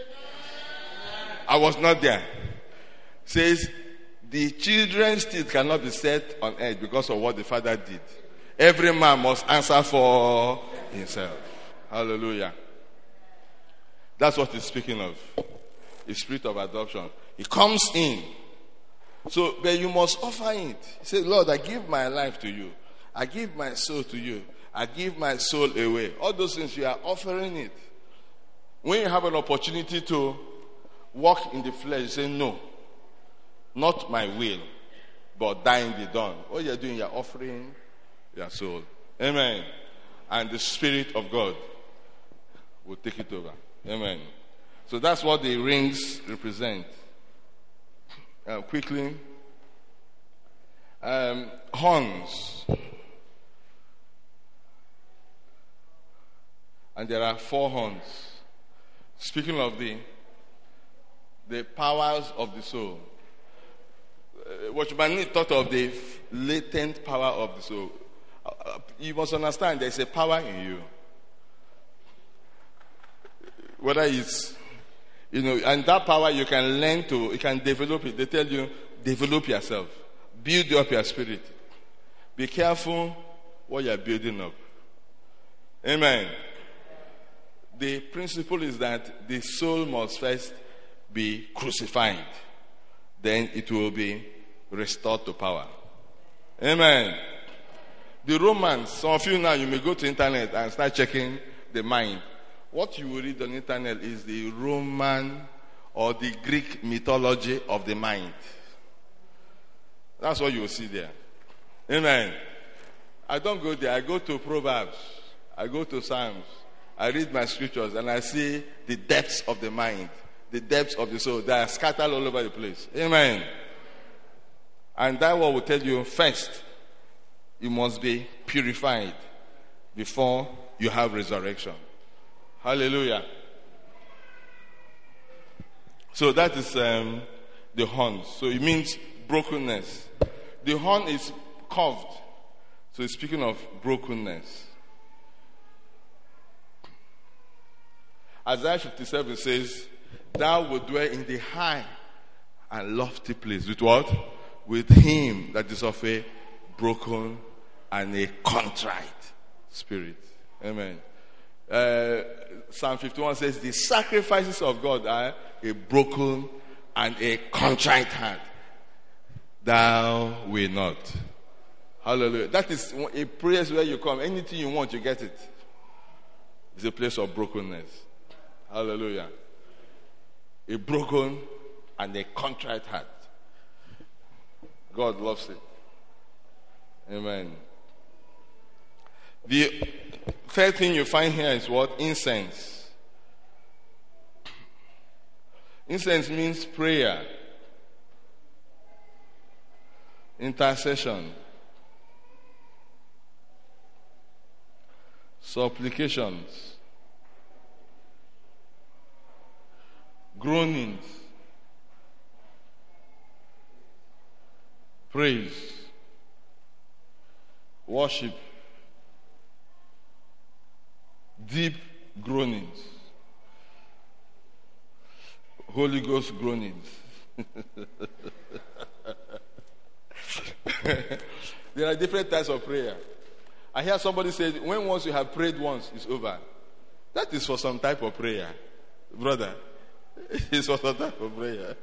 I was not there. Says, the children's teeth cannot be set on edge because of what the father did. Every man must answer for himself. Hallelujah. That's what he's speaking of. The spirit of adoption. It comes in. So, but you must offer it. He said, Lord, I give my life to you. I give my soul to you. I give my soul away. All those things, you are offering it. When you have an opportunity to walk in the flesh, you say, no, not my will, but thine be done. What you're doing, you're offering your soul. Amen. And the Spirit of God will take it over. Amen. So that's what the rings represent. Quickly. Horns. And there are 4 horns. Speaking of the powers of the soul. Watchman thought of the latent power of the soul. You must understand there's a power in you. Whether it's, and that power you can learn to, you can develop it. They tell you, develop yourself. Build up your spirit. Be careful what you're building up. Amen. The principle is that the soul must first be crucified. Then it will be restored to power. Amen. The Romans, some of you now, you may go to internet and start checking the mind. What you will read on the internet is the Roman or the Greek mythology of the mind. That's what you will see there. Amen. I don't go there. I go to Proverbs. I go to Psalms. I read my scriptures and I see the depths of the mind, the depths of the soul. They are scattered all over the place. Amen. And that one will tell you, first, you must be purified before you have resurrection. Hallelujah. So that is the horn. So it means brokenness. The horn is curved. So it's speaking of brokenness. Isaiah 57 says, thou wilt dwell in the high and lofty place. With what? With him that is of a broken and a contrite spirit. Amen. Psalm 51 says, the sacrifices of God are a broken and a contrite heart. Thou will not. Hallelujah. That is a place where you come. Anything you want, you get it. It's a place of brokenness. Hallelujah. A broken and a contrite heart. God loves it. Amen. The third thing you find here is what? Incense. Incense means prayer, intercession, supplications, groanings, praise, worship, deep groanings, Holy Ghost groanings. There are different types of prayer. I hear somebody say, when once you have prayed once, it's over. That is for some type of prayer. Brother, it's for some type of prayer.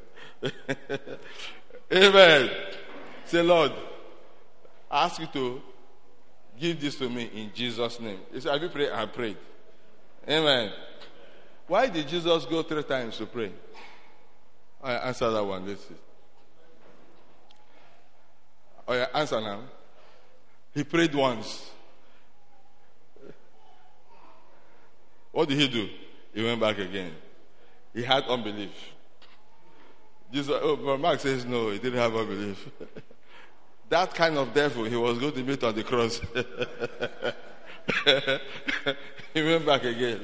Amen. Say, Lord, I ask you to give this to me in Jesus' name. He said, have you prayed? I prayed. Amen. Why did Jesus go 3 times to pray? I answer that one. Let's see. Oh, yeah, answer now. He prayed once. What did he do? He went back again. He had unbelief. Jesus, but Mark says no, he didn't have unbelief. That kind of devil he was going to meet on the cross. He went back again.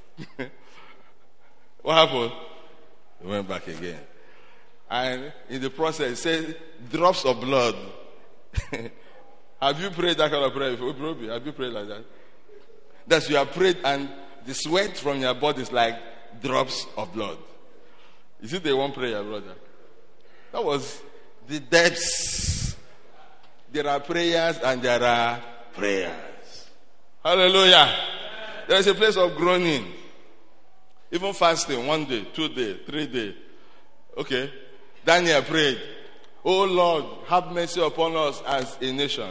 What happened? He went back again. And in the process, it says drops of blood. Have you prayed that kind of prayer before? Have you prayed like that? That's you have prayed and the sweat from your body is like drops of blood. Is it the one prayer, brother? That was the depths. There are prayers and there are prayers. Hallelujah. There is a place of groaning. Even fasting, 1 day, 2 days, 3 days. Okay. Daniel prayed, oh Lord, have mercy upon us as a nation.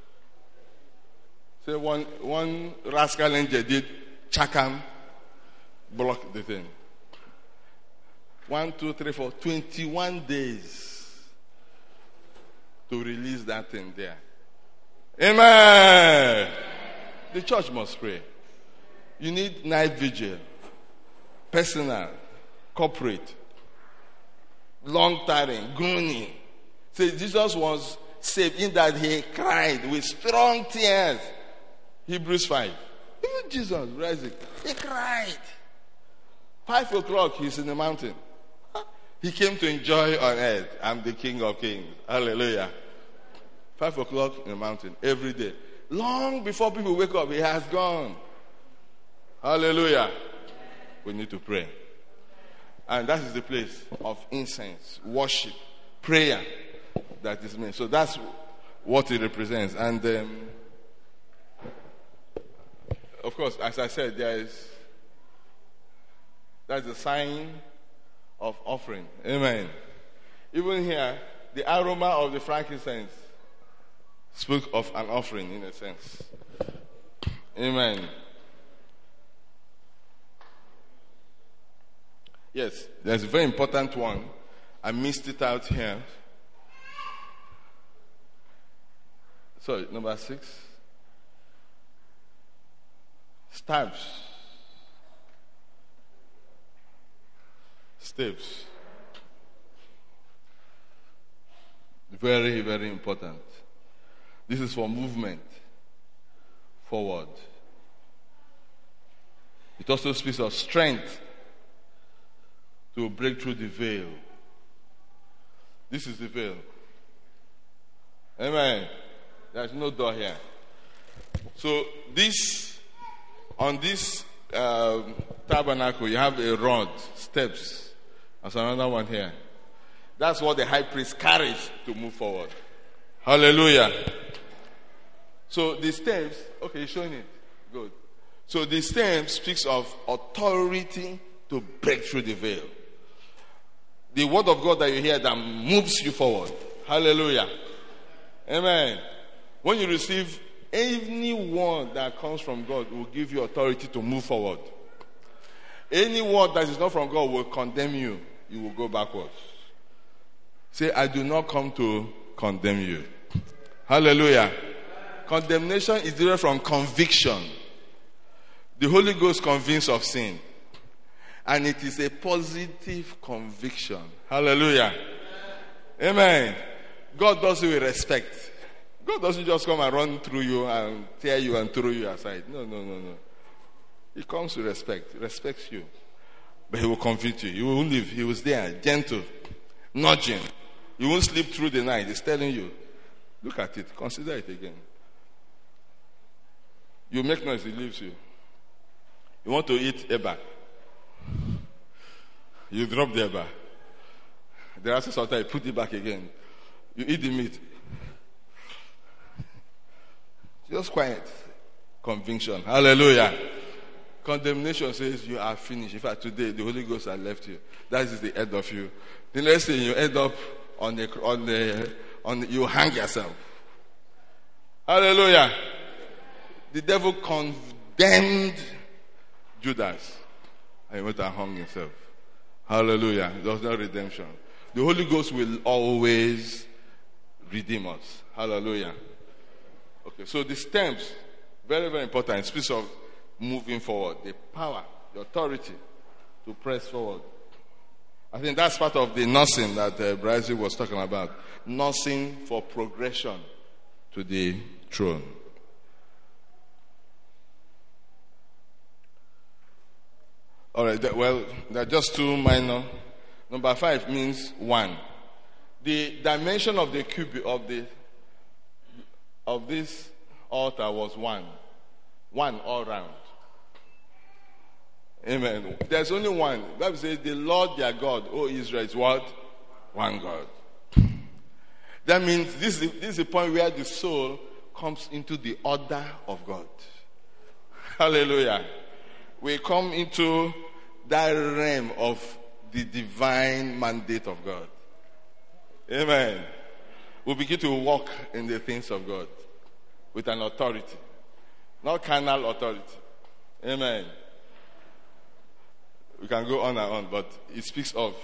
So one rascal angel did Chakam, block the thing. 1, 2, 3, 4, 21 days to release that thing there. Amen. The church must pray. You need night vigil, personal, corporate, long tarrying, groaning. So Jesus was saved in that he cried with strong tears. Hebrews 5. Even Jesus rising, he cried. 5 o'clock, he's in the mountain. He came to enjoy on earth. I'm the King of Kings. Hallelujah. 5 o'clock in the mountain every day. Long before people wake up, he has gone. Hallelujah. We need to pray. And that is the place of incense, worship, prayer that is meant. So that's what it represents. And of course, as I said, that's a sign of offering. Amen. Even here, the aroma of the frankincense spoke of an offering in a sense. Amen. Yes, there's a very important one. I missed it out here. Sorry, number 6. Staves. Very, very important. This is for movement forward. It also speaks of strength to break through the veil. This is the veil. Amen. There's no door here. So on this tabernacle, you have a rod, steps. There's another one here. That's what the high priest carries to move forward. Hallelujah. So the steps, okay, you're showing it. Good. So the steps speaks of authority to break through the veil. The word of God that you hear that moves you forward. Hallelujah. Amen. When you receive any word that comes from God, will give you authority to move forward. Any word that is not from God will condemn you. You will go backwards. Say, I do not come to condemn you. Hallelujah. Condemnation is different from conviction. The Holy Ghost convinced of sin. And it is a positive conviction. Hallelujah. Amen. God does it with respect. God doesn't just come and run through you and tear you and throw you aside. No. He comes with respect. He respects you. But he will convict you. You won't leave. He was there, gentle, nudging. You won't sleep through the night. He's telling you, look at it. Consider it again. You make noise, he leaves you. You want to eat eba. You drop the eba. The rest of the time, you put it back again. You eat the meat. Just quiet. Conviction. Hallelujah. Condemnation says you are finished. In fact, today the Holy Ghost has left you. That is the end of you. The next thing you end up you hang yourself. Hallelujah. The devil condemned Judas and he went and hung himself. Hallelujah. There was no redemption. The Holy Ghost will always redeem us. Hallelujah. Okay, so the stems, very, very important. It speaks of moving forward. The power, the authority to press forward. I think that's part of the nursing that Brazil was talking about. Nursing for progression to the throne. All right, there are just two minor. Number 5 means 1. The dimension of the cube of this altar was 1. 1 all round. Amen. There's only one. The Bible says, the Lord their God, O Israel, is what? One God. That means this is the point where the soul comes into the order of God. Hallelujah. We come into that realm of the divine mandate of God. Amen. We begin to walk in the things of God with an authority, not carnal authority. Amen. We can go on and on, but it speaks of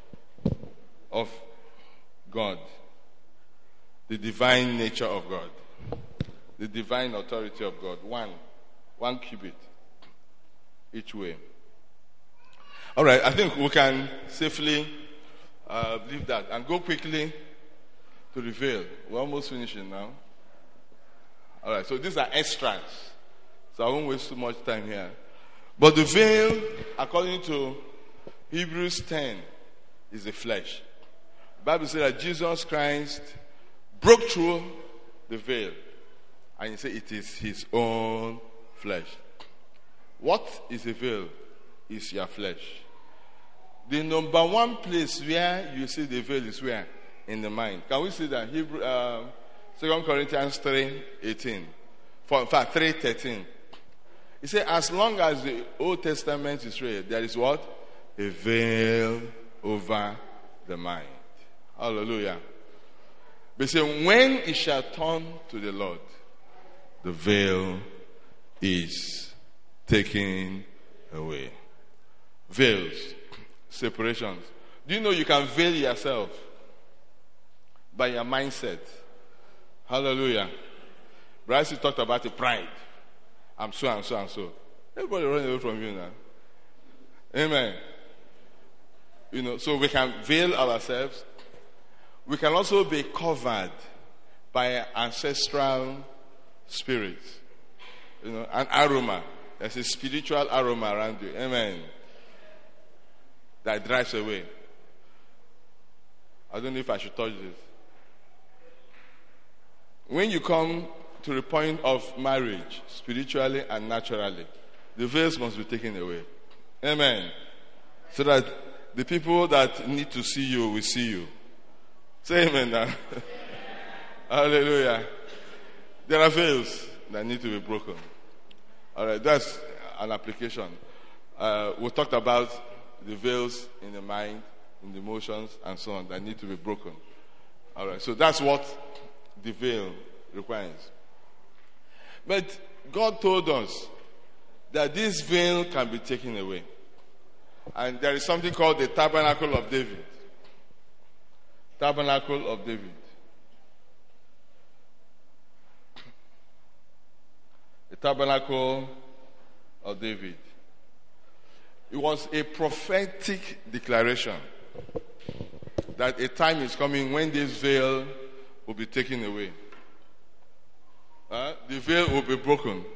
God, the divine nature of God, the divine authority of God. One cubit each way. All right, I think we can safely leave that and go quickly to the veil. We're almost finishing now. All right, so these are extras, so I won't waste too much time here. But the veil, according to Hebrews 10, is the flesh. The Bible says that Jesus Christ broke through the veil, and he said it is his own flesh. What is a veil? Is your flesh. The number one place where you see the veil is where? In the mind. Can we see that? 2 Corinthians 3:18. In fact, 3:13. He said, as long as the Old Testament is read, there is what? A veil over the mind. Hallelujah. But say, when it shall turn to the Lord, the veil is taken away. Veils, separations. Do you know you can veil yourself by your mindset? Hallelujah. Bryce talked about the pride. I'm so and so and so. Everybody running away from you now. Amen. You know, so we can veil ourselves. We can also be covered by ancestral spirits. You know, an aroma. There's a spiritual aroma around you. Amen. That drives away. I don't know if I should touch this. When you come to the point of marriage, spiritually and naturally, the veils must be taken away. Amen. So that the people that need to see you will see you. Say amen now. Hallelujah. There are veils that need to be broken. All right, that's an application. We talked about the veils in the mind, in the emotions, and so on that need to be broken. All right, so that's what the veil requires. But God told us that this veil can be taken away. And there is something called the Tabernacle of David. Tabernacle of David. The Tabernacle of David. It was a prophetic declaration that a time is coming when this veil will be taken away. The veil will be broken.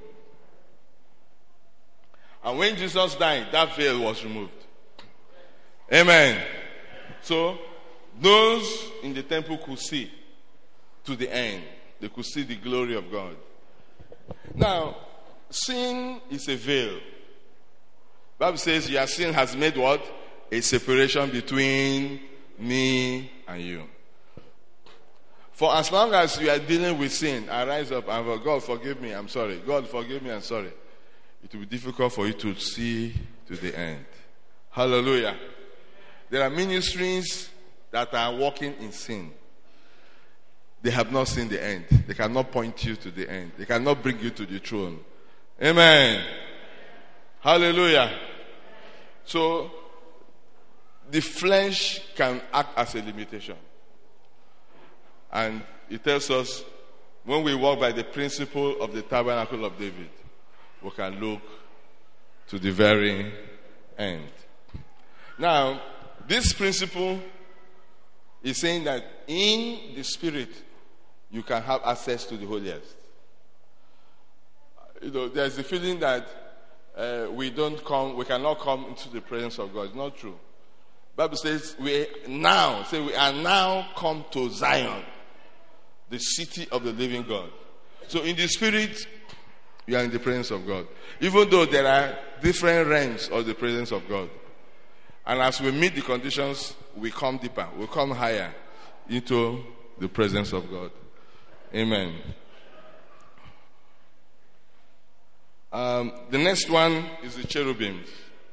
And when Jesus died, that veil was removed. Amen. So, those in the temple could see to the end. They could see the glory of God. Now, sin is a veil. The Bible says your sin has made what? A separation between me and you. For as long as you are dealing with sin, I rise up and go, God forgive me, I'm sorry. God forgive me, I'm sorry. It will be difficult for you to see to the end. Hallelujah. There are ministries that are walking in sin. They have not seen the end. They cannot point you to the end. They cannot bring you to the throne. Amen. Hallelujah. So, the flesh can act as a limitation. And it tells us, when we walk by the principle of the tabernacle of David, we can look to the very end. Now, this principle is saying that in the Spirit, you can have access to the holiest. There's a feeling that we cannot come into the presence of God. It's not true. The Bible says we are now come to Zion, the city of the living God. So in the Spirit, you are in the presence of God. Even though there are different realms of the presence of God. And as we meet the conditions, we come deeper, we come higher into the presence of God. Amen. The next one is the cherubims.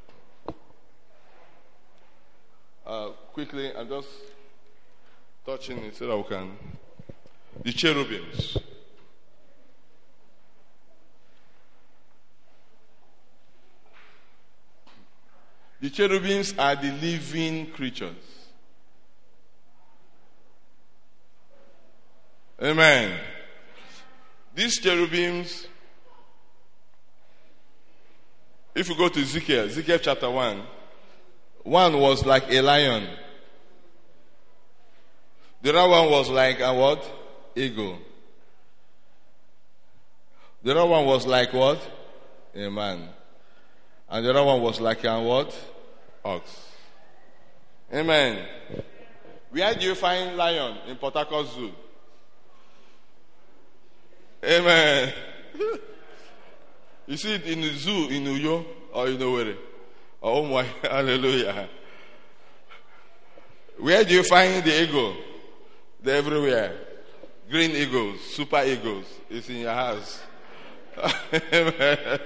Quickly, I'm just touching it so that we can. The cherubims. The cherubims are the living creatures. Amen. These cherubims, if you go to Ezekiel chapter 1, one was like a lion. The other one was like a what? Eagle. The other one was like what? A man. And the other one was like a what? Ox. Amen. Where do you find lion? In Port Harcourt Zoo. Amen. You see it in the zoo in Uyo or in Owerri. Oh my, hallelujah. Where do you find the eagle? They're everywhere. Green eagles, super eagles. It's in your house. Amen.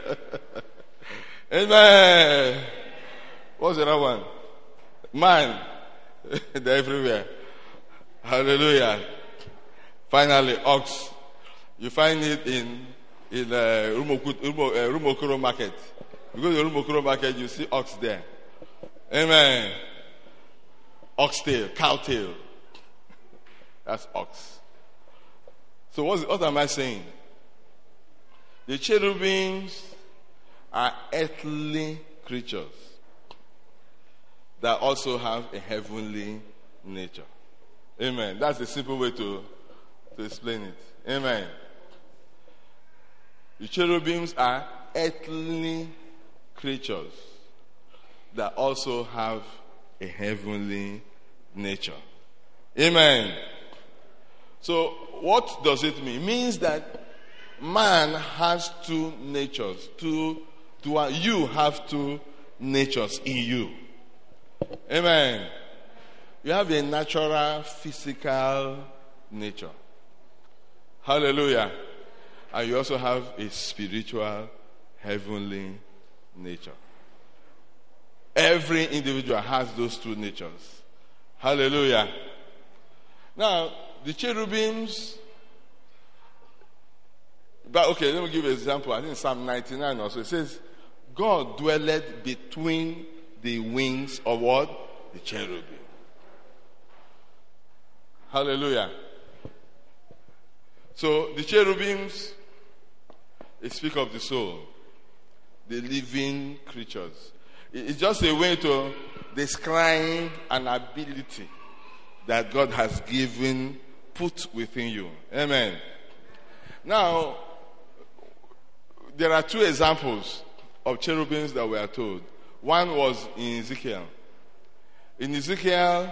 Amen. What's the other one? Man. They're everywhere. Hallelujah. Finally, ox. You find it in Rumokuro market. You go to the Rumokuro market, you see ox there. Amen. Oxtail, cowtail. That's ox. So what am I saying? The cherubims are earthly creatures that also have a heavenly nature. Amen. That's a simple way to explain it. Amen. The cherubims are earthly creatures that also have a heavenly nature. Amen. So what does it mean? It means that man has two natures. You have two natures in you. Amen. You have a natural physical nature. Hallelujah. And you also have a spiritual, heavenly nature. Every individual has those two natures. Hallelujah. Now, the cherubims, let me give you an example. I think Psalm 99 also, it says, God dwelleth between the wings of what? The cherubim. Hallelujah. So, the cherubims, they speak of the soul, the living creatures. It's just a way to describe an ability that God has put within you. Amen. Now, there are two examples of cherubims that we are told. One was in Ezekiel. In Ezekiel,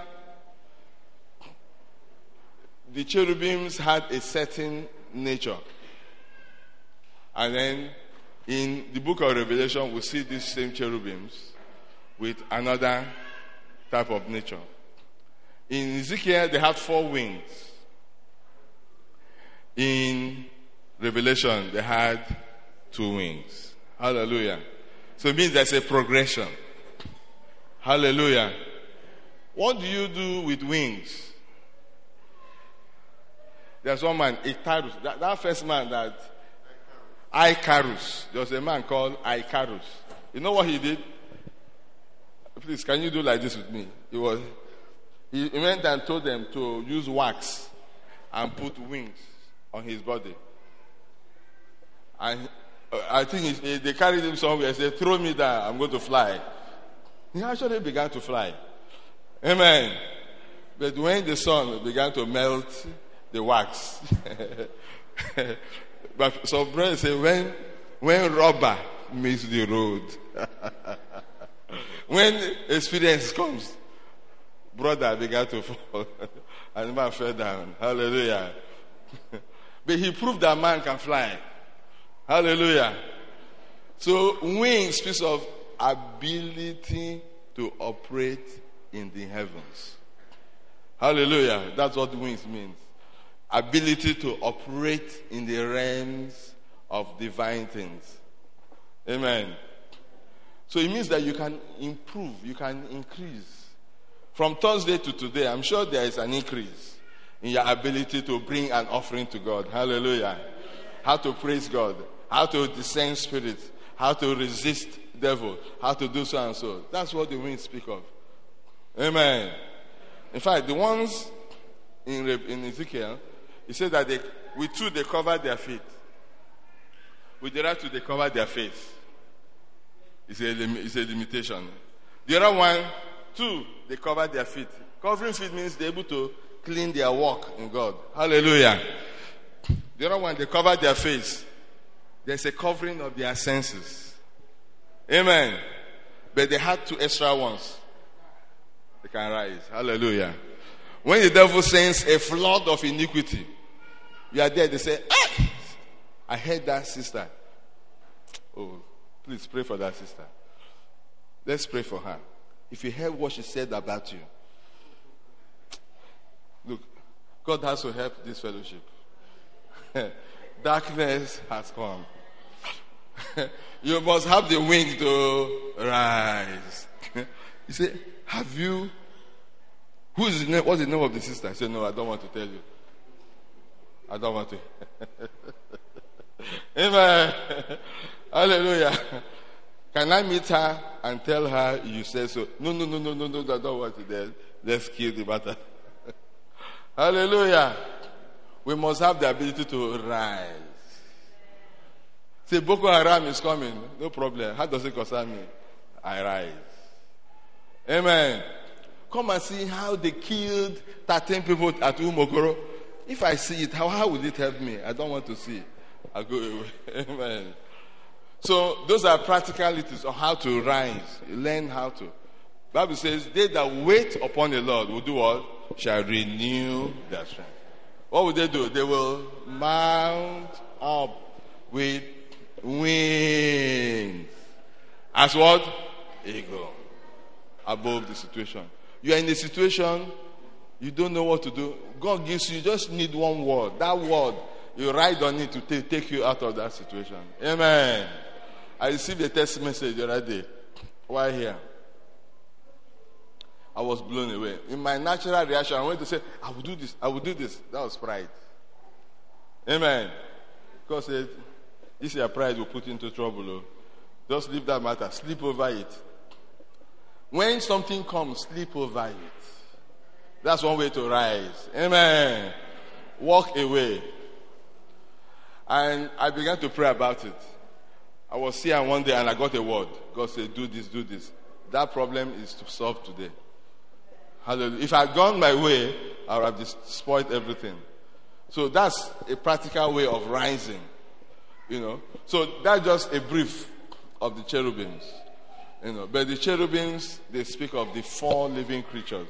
the cherubims had a certain nature. And then in the book of Revelation, we see these same cherubims with another type of nature. In Ezekiel, they had 4 wings. in Revelation, they had 2 wings. Hallelujah. So it means there's a progression. Hallelujah. What do you do with wings? There's one man, Icarus. That first man that Icarus. There was a man called Icarus. You know what he did? Please, can you do like this with me? He went and told them to use wax and put wings on his body. And I think they carried him somewhere and said, throw me down, I'm going to fly. He actually began to fly. Amen. But when the sun began to melt the wax, but some brothers say, when rubber meets the road, when experience comes, brother began to fall, and the man fell down. Hallelujah. But he proved that man can fly. Hallelujah. So wings speaks of ability to operate in the heavens. Hallelujah. That's what wings means. Ability to operate in the realms of divine things. Amen. So it means that you can improve, you can increase. From Thursday to today, I'm sure there is an increase in your ability to bring an offering to God. Hallelujah. How to praise God, how to discern spirits, how to resist devil, how to do so and so. That's what the wings speak of. Amen. In fact, the ones in Ezekiel, he said that with 2 they covered their feet. With the other 2 they covered their face. It's a limitation. The other one, 2 they covered their feet. Covering feet means they're able to clean their walk in God. Hallelujah. The other one, they covered their face. There's a covering of their senses. Amen. But they had 2 extra ones. They can rise. Hallelujah. When the devil sends a flood of iniquity, you are there, they say, ah! I heard that sister. Oh, please pray for that sister. Let's pray for her. If you heard what she said about you, look, God has to help this fellowship. Darkness has come. You must have the wing to rise. You say, have you? What's the name of the sister? I said, no, I don't want to tell you. I don't want to. Amen. Hallelujah. Can I meet her and tell her you said so? No, I don't want to. Let's kill the matter. Hallelujah. We must have the ability to rise. Say, Boko Haram is coming. No problem. How does it concern me? I rise. Amen. Come and see how they killed 13 people at Umokoro. If I see it, how will it help me? I don't want to see it. I'll go away. Amen. So those are practicalities of how to rise. Learn how to. Bible says, they that wait upon the Lord will do what? Shall renew their strength. What will they do? They will mount up with wings. As what? Eagle. Above the situation. You are in a situation, you don't know what to do. God gives you, just need one word. That word, you ride on it to take you out of that situation. Amen. I received a text message the other day while here. I was blown away. In my natural reaction, I went to say, I will do this, I will do this. That was pride. Amen. God said, this your pride will put you into trouble. Oh. Just leave that matter. Sleep over it. When something comes, sleep over it. That's one way to rise. Amen. Walk away. And I began to pray about it. I was here one day and I got a word. God said, do this, do this. That problem is to solve today. Hallelujah. If I had gone my way, I would have just spoiled everything. So that's a practical way of rising. You know. So that's just a brief of the cherubims. You know. But the cherubims, they speak of the 4 living creatures.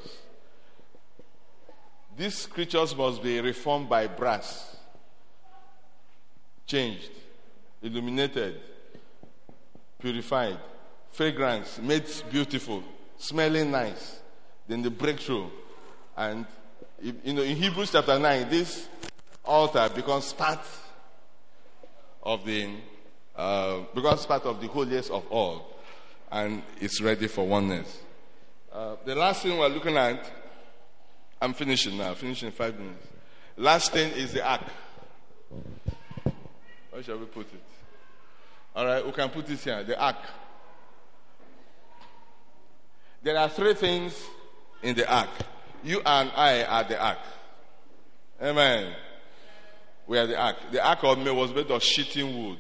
These creatures must be reformed by brass. Changed. Illuminated. Purified. Fragrance. Made beautiful. Smelling nice. Then the breakthrough. And, in Hebrews chapter 9, this altar becomes part of the holiest of all, and it's ready for oneness. The last thing we're looking at, I'm finishing now, finishing in 5 minutes. Last thing is the ark. Where shall we put it? All right, we can put it here, the ark. There are 3 things in the ark. You and I are the ark. Amen. We are the ark. The ark was made of shitting wood.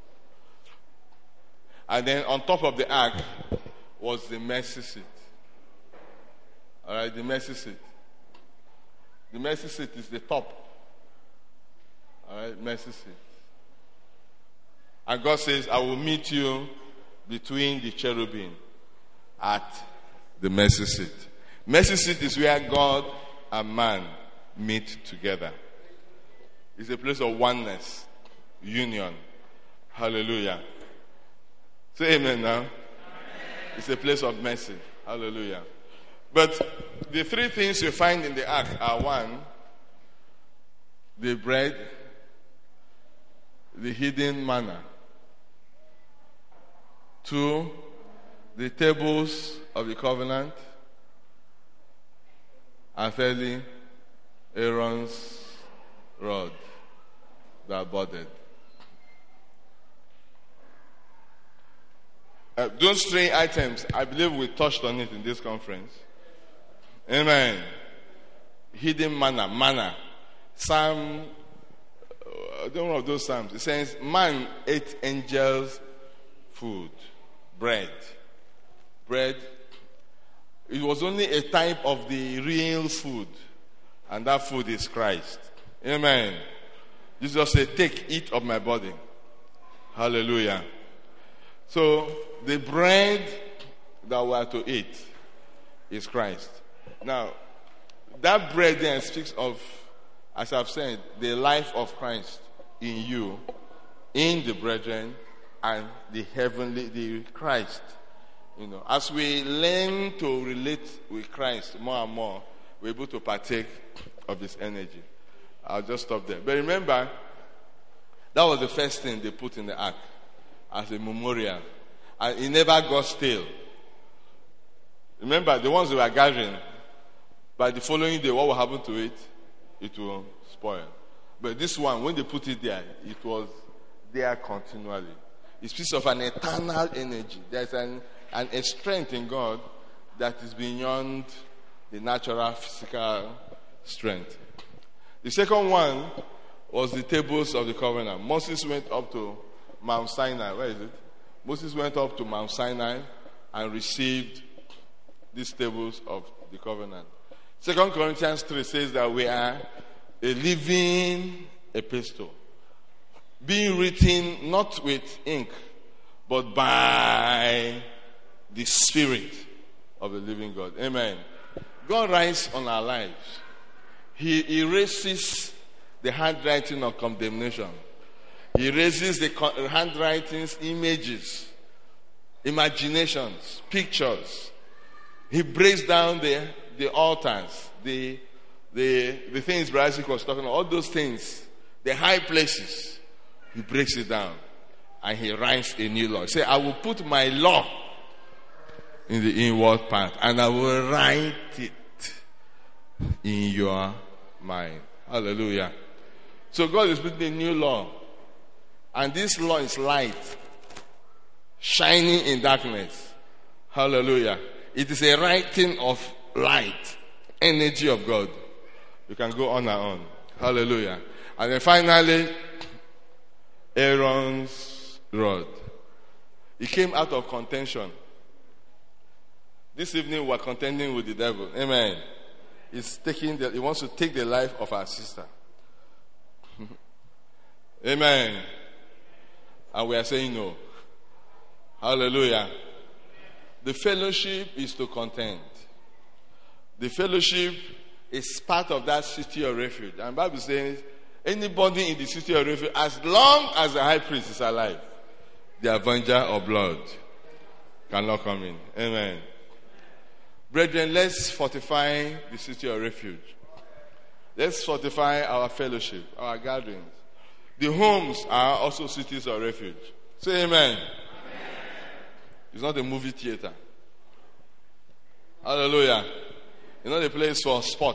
And then on top of the ark was the mercy seat. All right, the mercy seat. The mercy seat is the top. All right, mercy seat. And God says, I will meet you between the cherubim at the mercy seat. Mercy seat is where God and man meet together. It's a place of oneness, union. Hallelujah. Say amen now. Amen. It's a place of mercy. Hallelujah. But the 3 things you find in the ark are: 1, the bread, the hidden manna; 2, the tables of the covenant; and thirdly, Aaron's rod that budded. Those 3 items, I believe we touched on it in this conference. Amen. Hidden manna. Psalm, I don't know of those psalms. It says, man ate angels' food, bread. It was only a type of the real food, and that food is Christ. Amen. Jesus said, take, eat of my body. Hallelujah. So, the bread that we are to eat is Christ. Now, that bread then speaks of, as I've said, the life of Christ in you, in the brethren, and the Christ. As we learn to relate with Christ more and more, we're able to partake of His energy. I'll just stop there. But remember, that was the first thing they put in the ark as a memorial. And it never got stale. Remember, the ones they were gathering, by the following day, what will happen to it? It will spoil. But this one, when they put it there, it was there continually. It speaks of an eternal energy. There's a strength in God that is beyond the natural physical strength. The second one was the tables of the covenant. Moses went up to Mount Sinai. Where is it? Moses went up to Mount Sinai and received these tables of the covenant. 2 Corinthians 3 says that we are a living epistle, being written not with ink, but by the Spirit of the living God. Amen. God writes on our lives. He erases the handwriting of condemnation. He erases the handwritings, images, imaginations, pictures. He breaks down the altars, the things Brazil was talking about, all those things, the high places. He breaks it down and he writes a new law. He says, I will put my law in the inward part and I will write it in your mind. Hallelujah. So God is putting a new law. And this law is light, shining in darkness. Hallelujah. It is a writing of light, energy of God. You can go on and on. Hallelujah. And then finally, Aaron's rod. He came out of contention. This evening we are contending with the devil. Amen. He wants to take the life of our sister. Amen. And we are saying no. Hallelujah. The fellowship is to contend. The fellowship is part of that city of refuge. And the Bible says, anybody in the city of refuge, as long as the high priest is alive, the avenger of blood cannot come in. Amen. Brethren, let's fortify the city of refuge. Let's fortify our fellowship, our gatherings. The homes are also cities of refuge. Say amen. It's not a movie theater. Hallelujah. It's not a place for sport.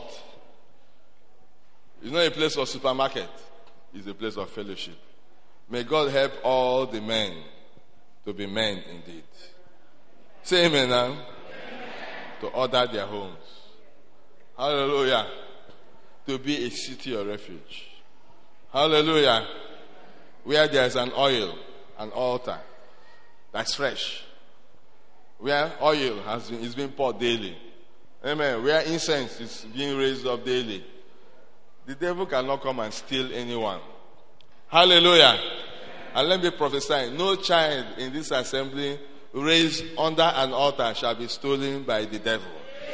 It's not a place for supermarket. It's a place of fellowship. May God help all the men to be men indeed. Say amen now. Amen. To order their homes. Hallelujah. To be a city of refuge. Hallelujah. Where there's an oil, an altar that's fresh. Where oil is being poured daily. Amen. Where incense is being raised up daily. The devil cannot come and steal anyone. Hallelujah. And let me prophesy, no child in this assembly raised under an altar shall be stolen by the devil.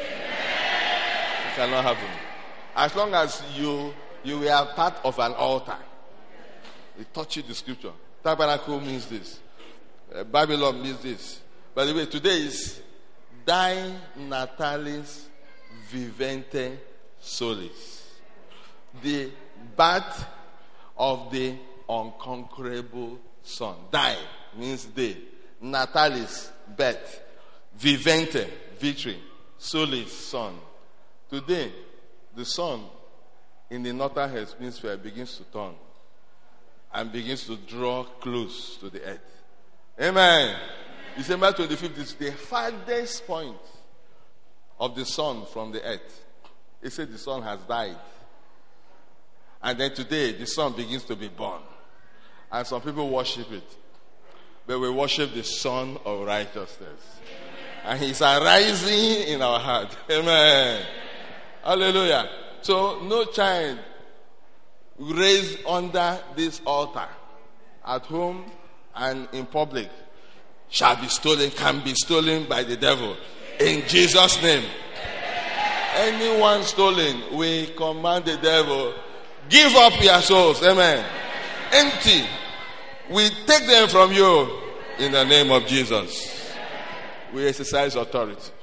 It cannot happen. As long as you are part of an altar. It touches the scripture. Tabernacle means this. Babylon means this. By the way, today is Die Natalis Vivente Solis. The birth of the unconquerable son. Die means day. Natalis, birth. Vivente, victory. Solis, son. Today, the sun in the northern hemisphere begins to turn and begins to draw close to the earth. Amen. December 25th is the farthest point of the sun from the earth. It said the sun has died. And then today, the sun begins to be born. And some people worship it. But we worship the Son of Righteousness. And he's arising in our heart. Amen. Hallelujah. So, no child raised under this altar, at home and in public, shall be stolen, can be stolen by the devil. In Jesus' name. Anyone stolen, we command the devil, give up your souls. Amen. Empty. We take them from you in the name of Jesus. We exercise authority.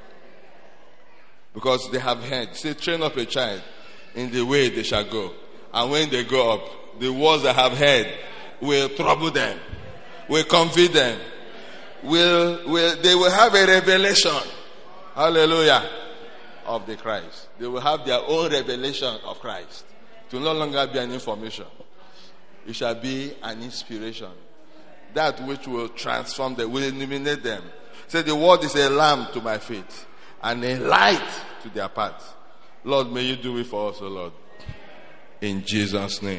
Because they have heard. Say, train up a child in the way they shall go. And when they go up, the words they have heard will trouble them, will convict them, they will have a revelation. Hallelujah. Of the Christ. They will have their own revelation of Christ. It will no longer be an information. It shall be an inspiration. That which will transform them, will illuminate them. Say, the word is a lamp to my feet and a light to their path. Lord, may you do it for us, O Lord. In Jesus' name.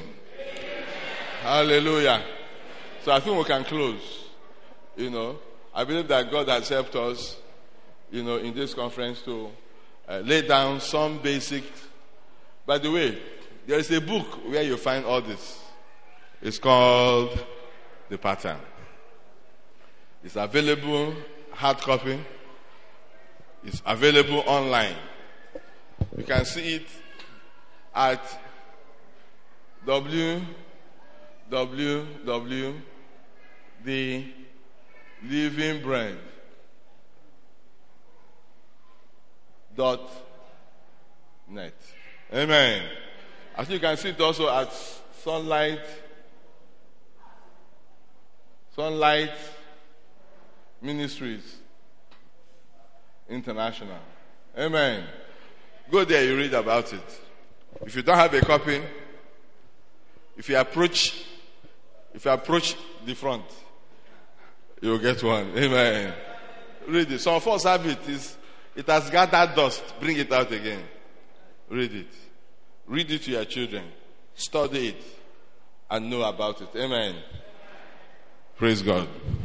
Hallelujah. So I think we can close. I believe that God has helped us, in this conference to lay down some basic. By the way, there is a book where you find all this. It's called The Pattern. It's available hard copy. It's available online. You can see it at www.thelivingbrand.net. Amen. As you can see it also at Sunlight Ministries International. Amen. Go there, you read about it. If you don't have a copy, if you approach the front, you'll get one. Amen. Read it. Some of us have it. It has gathered dust. Bring it out again. Read it. Read it to your children. Study it. And know about it. Amen. Praise God.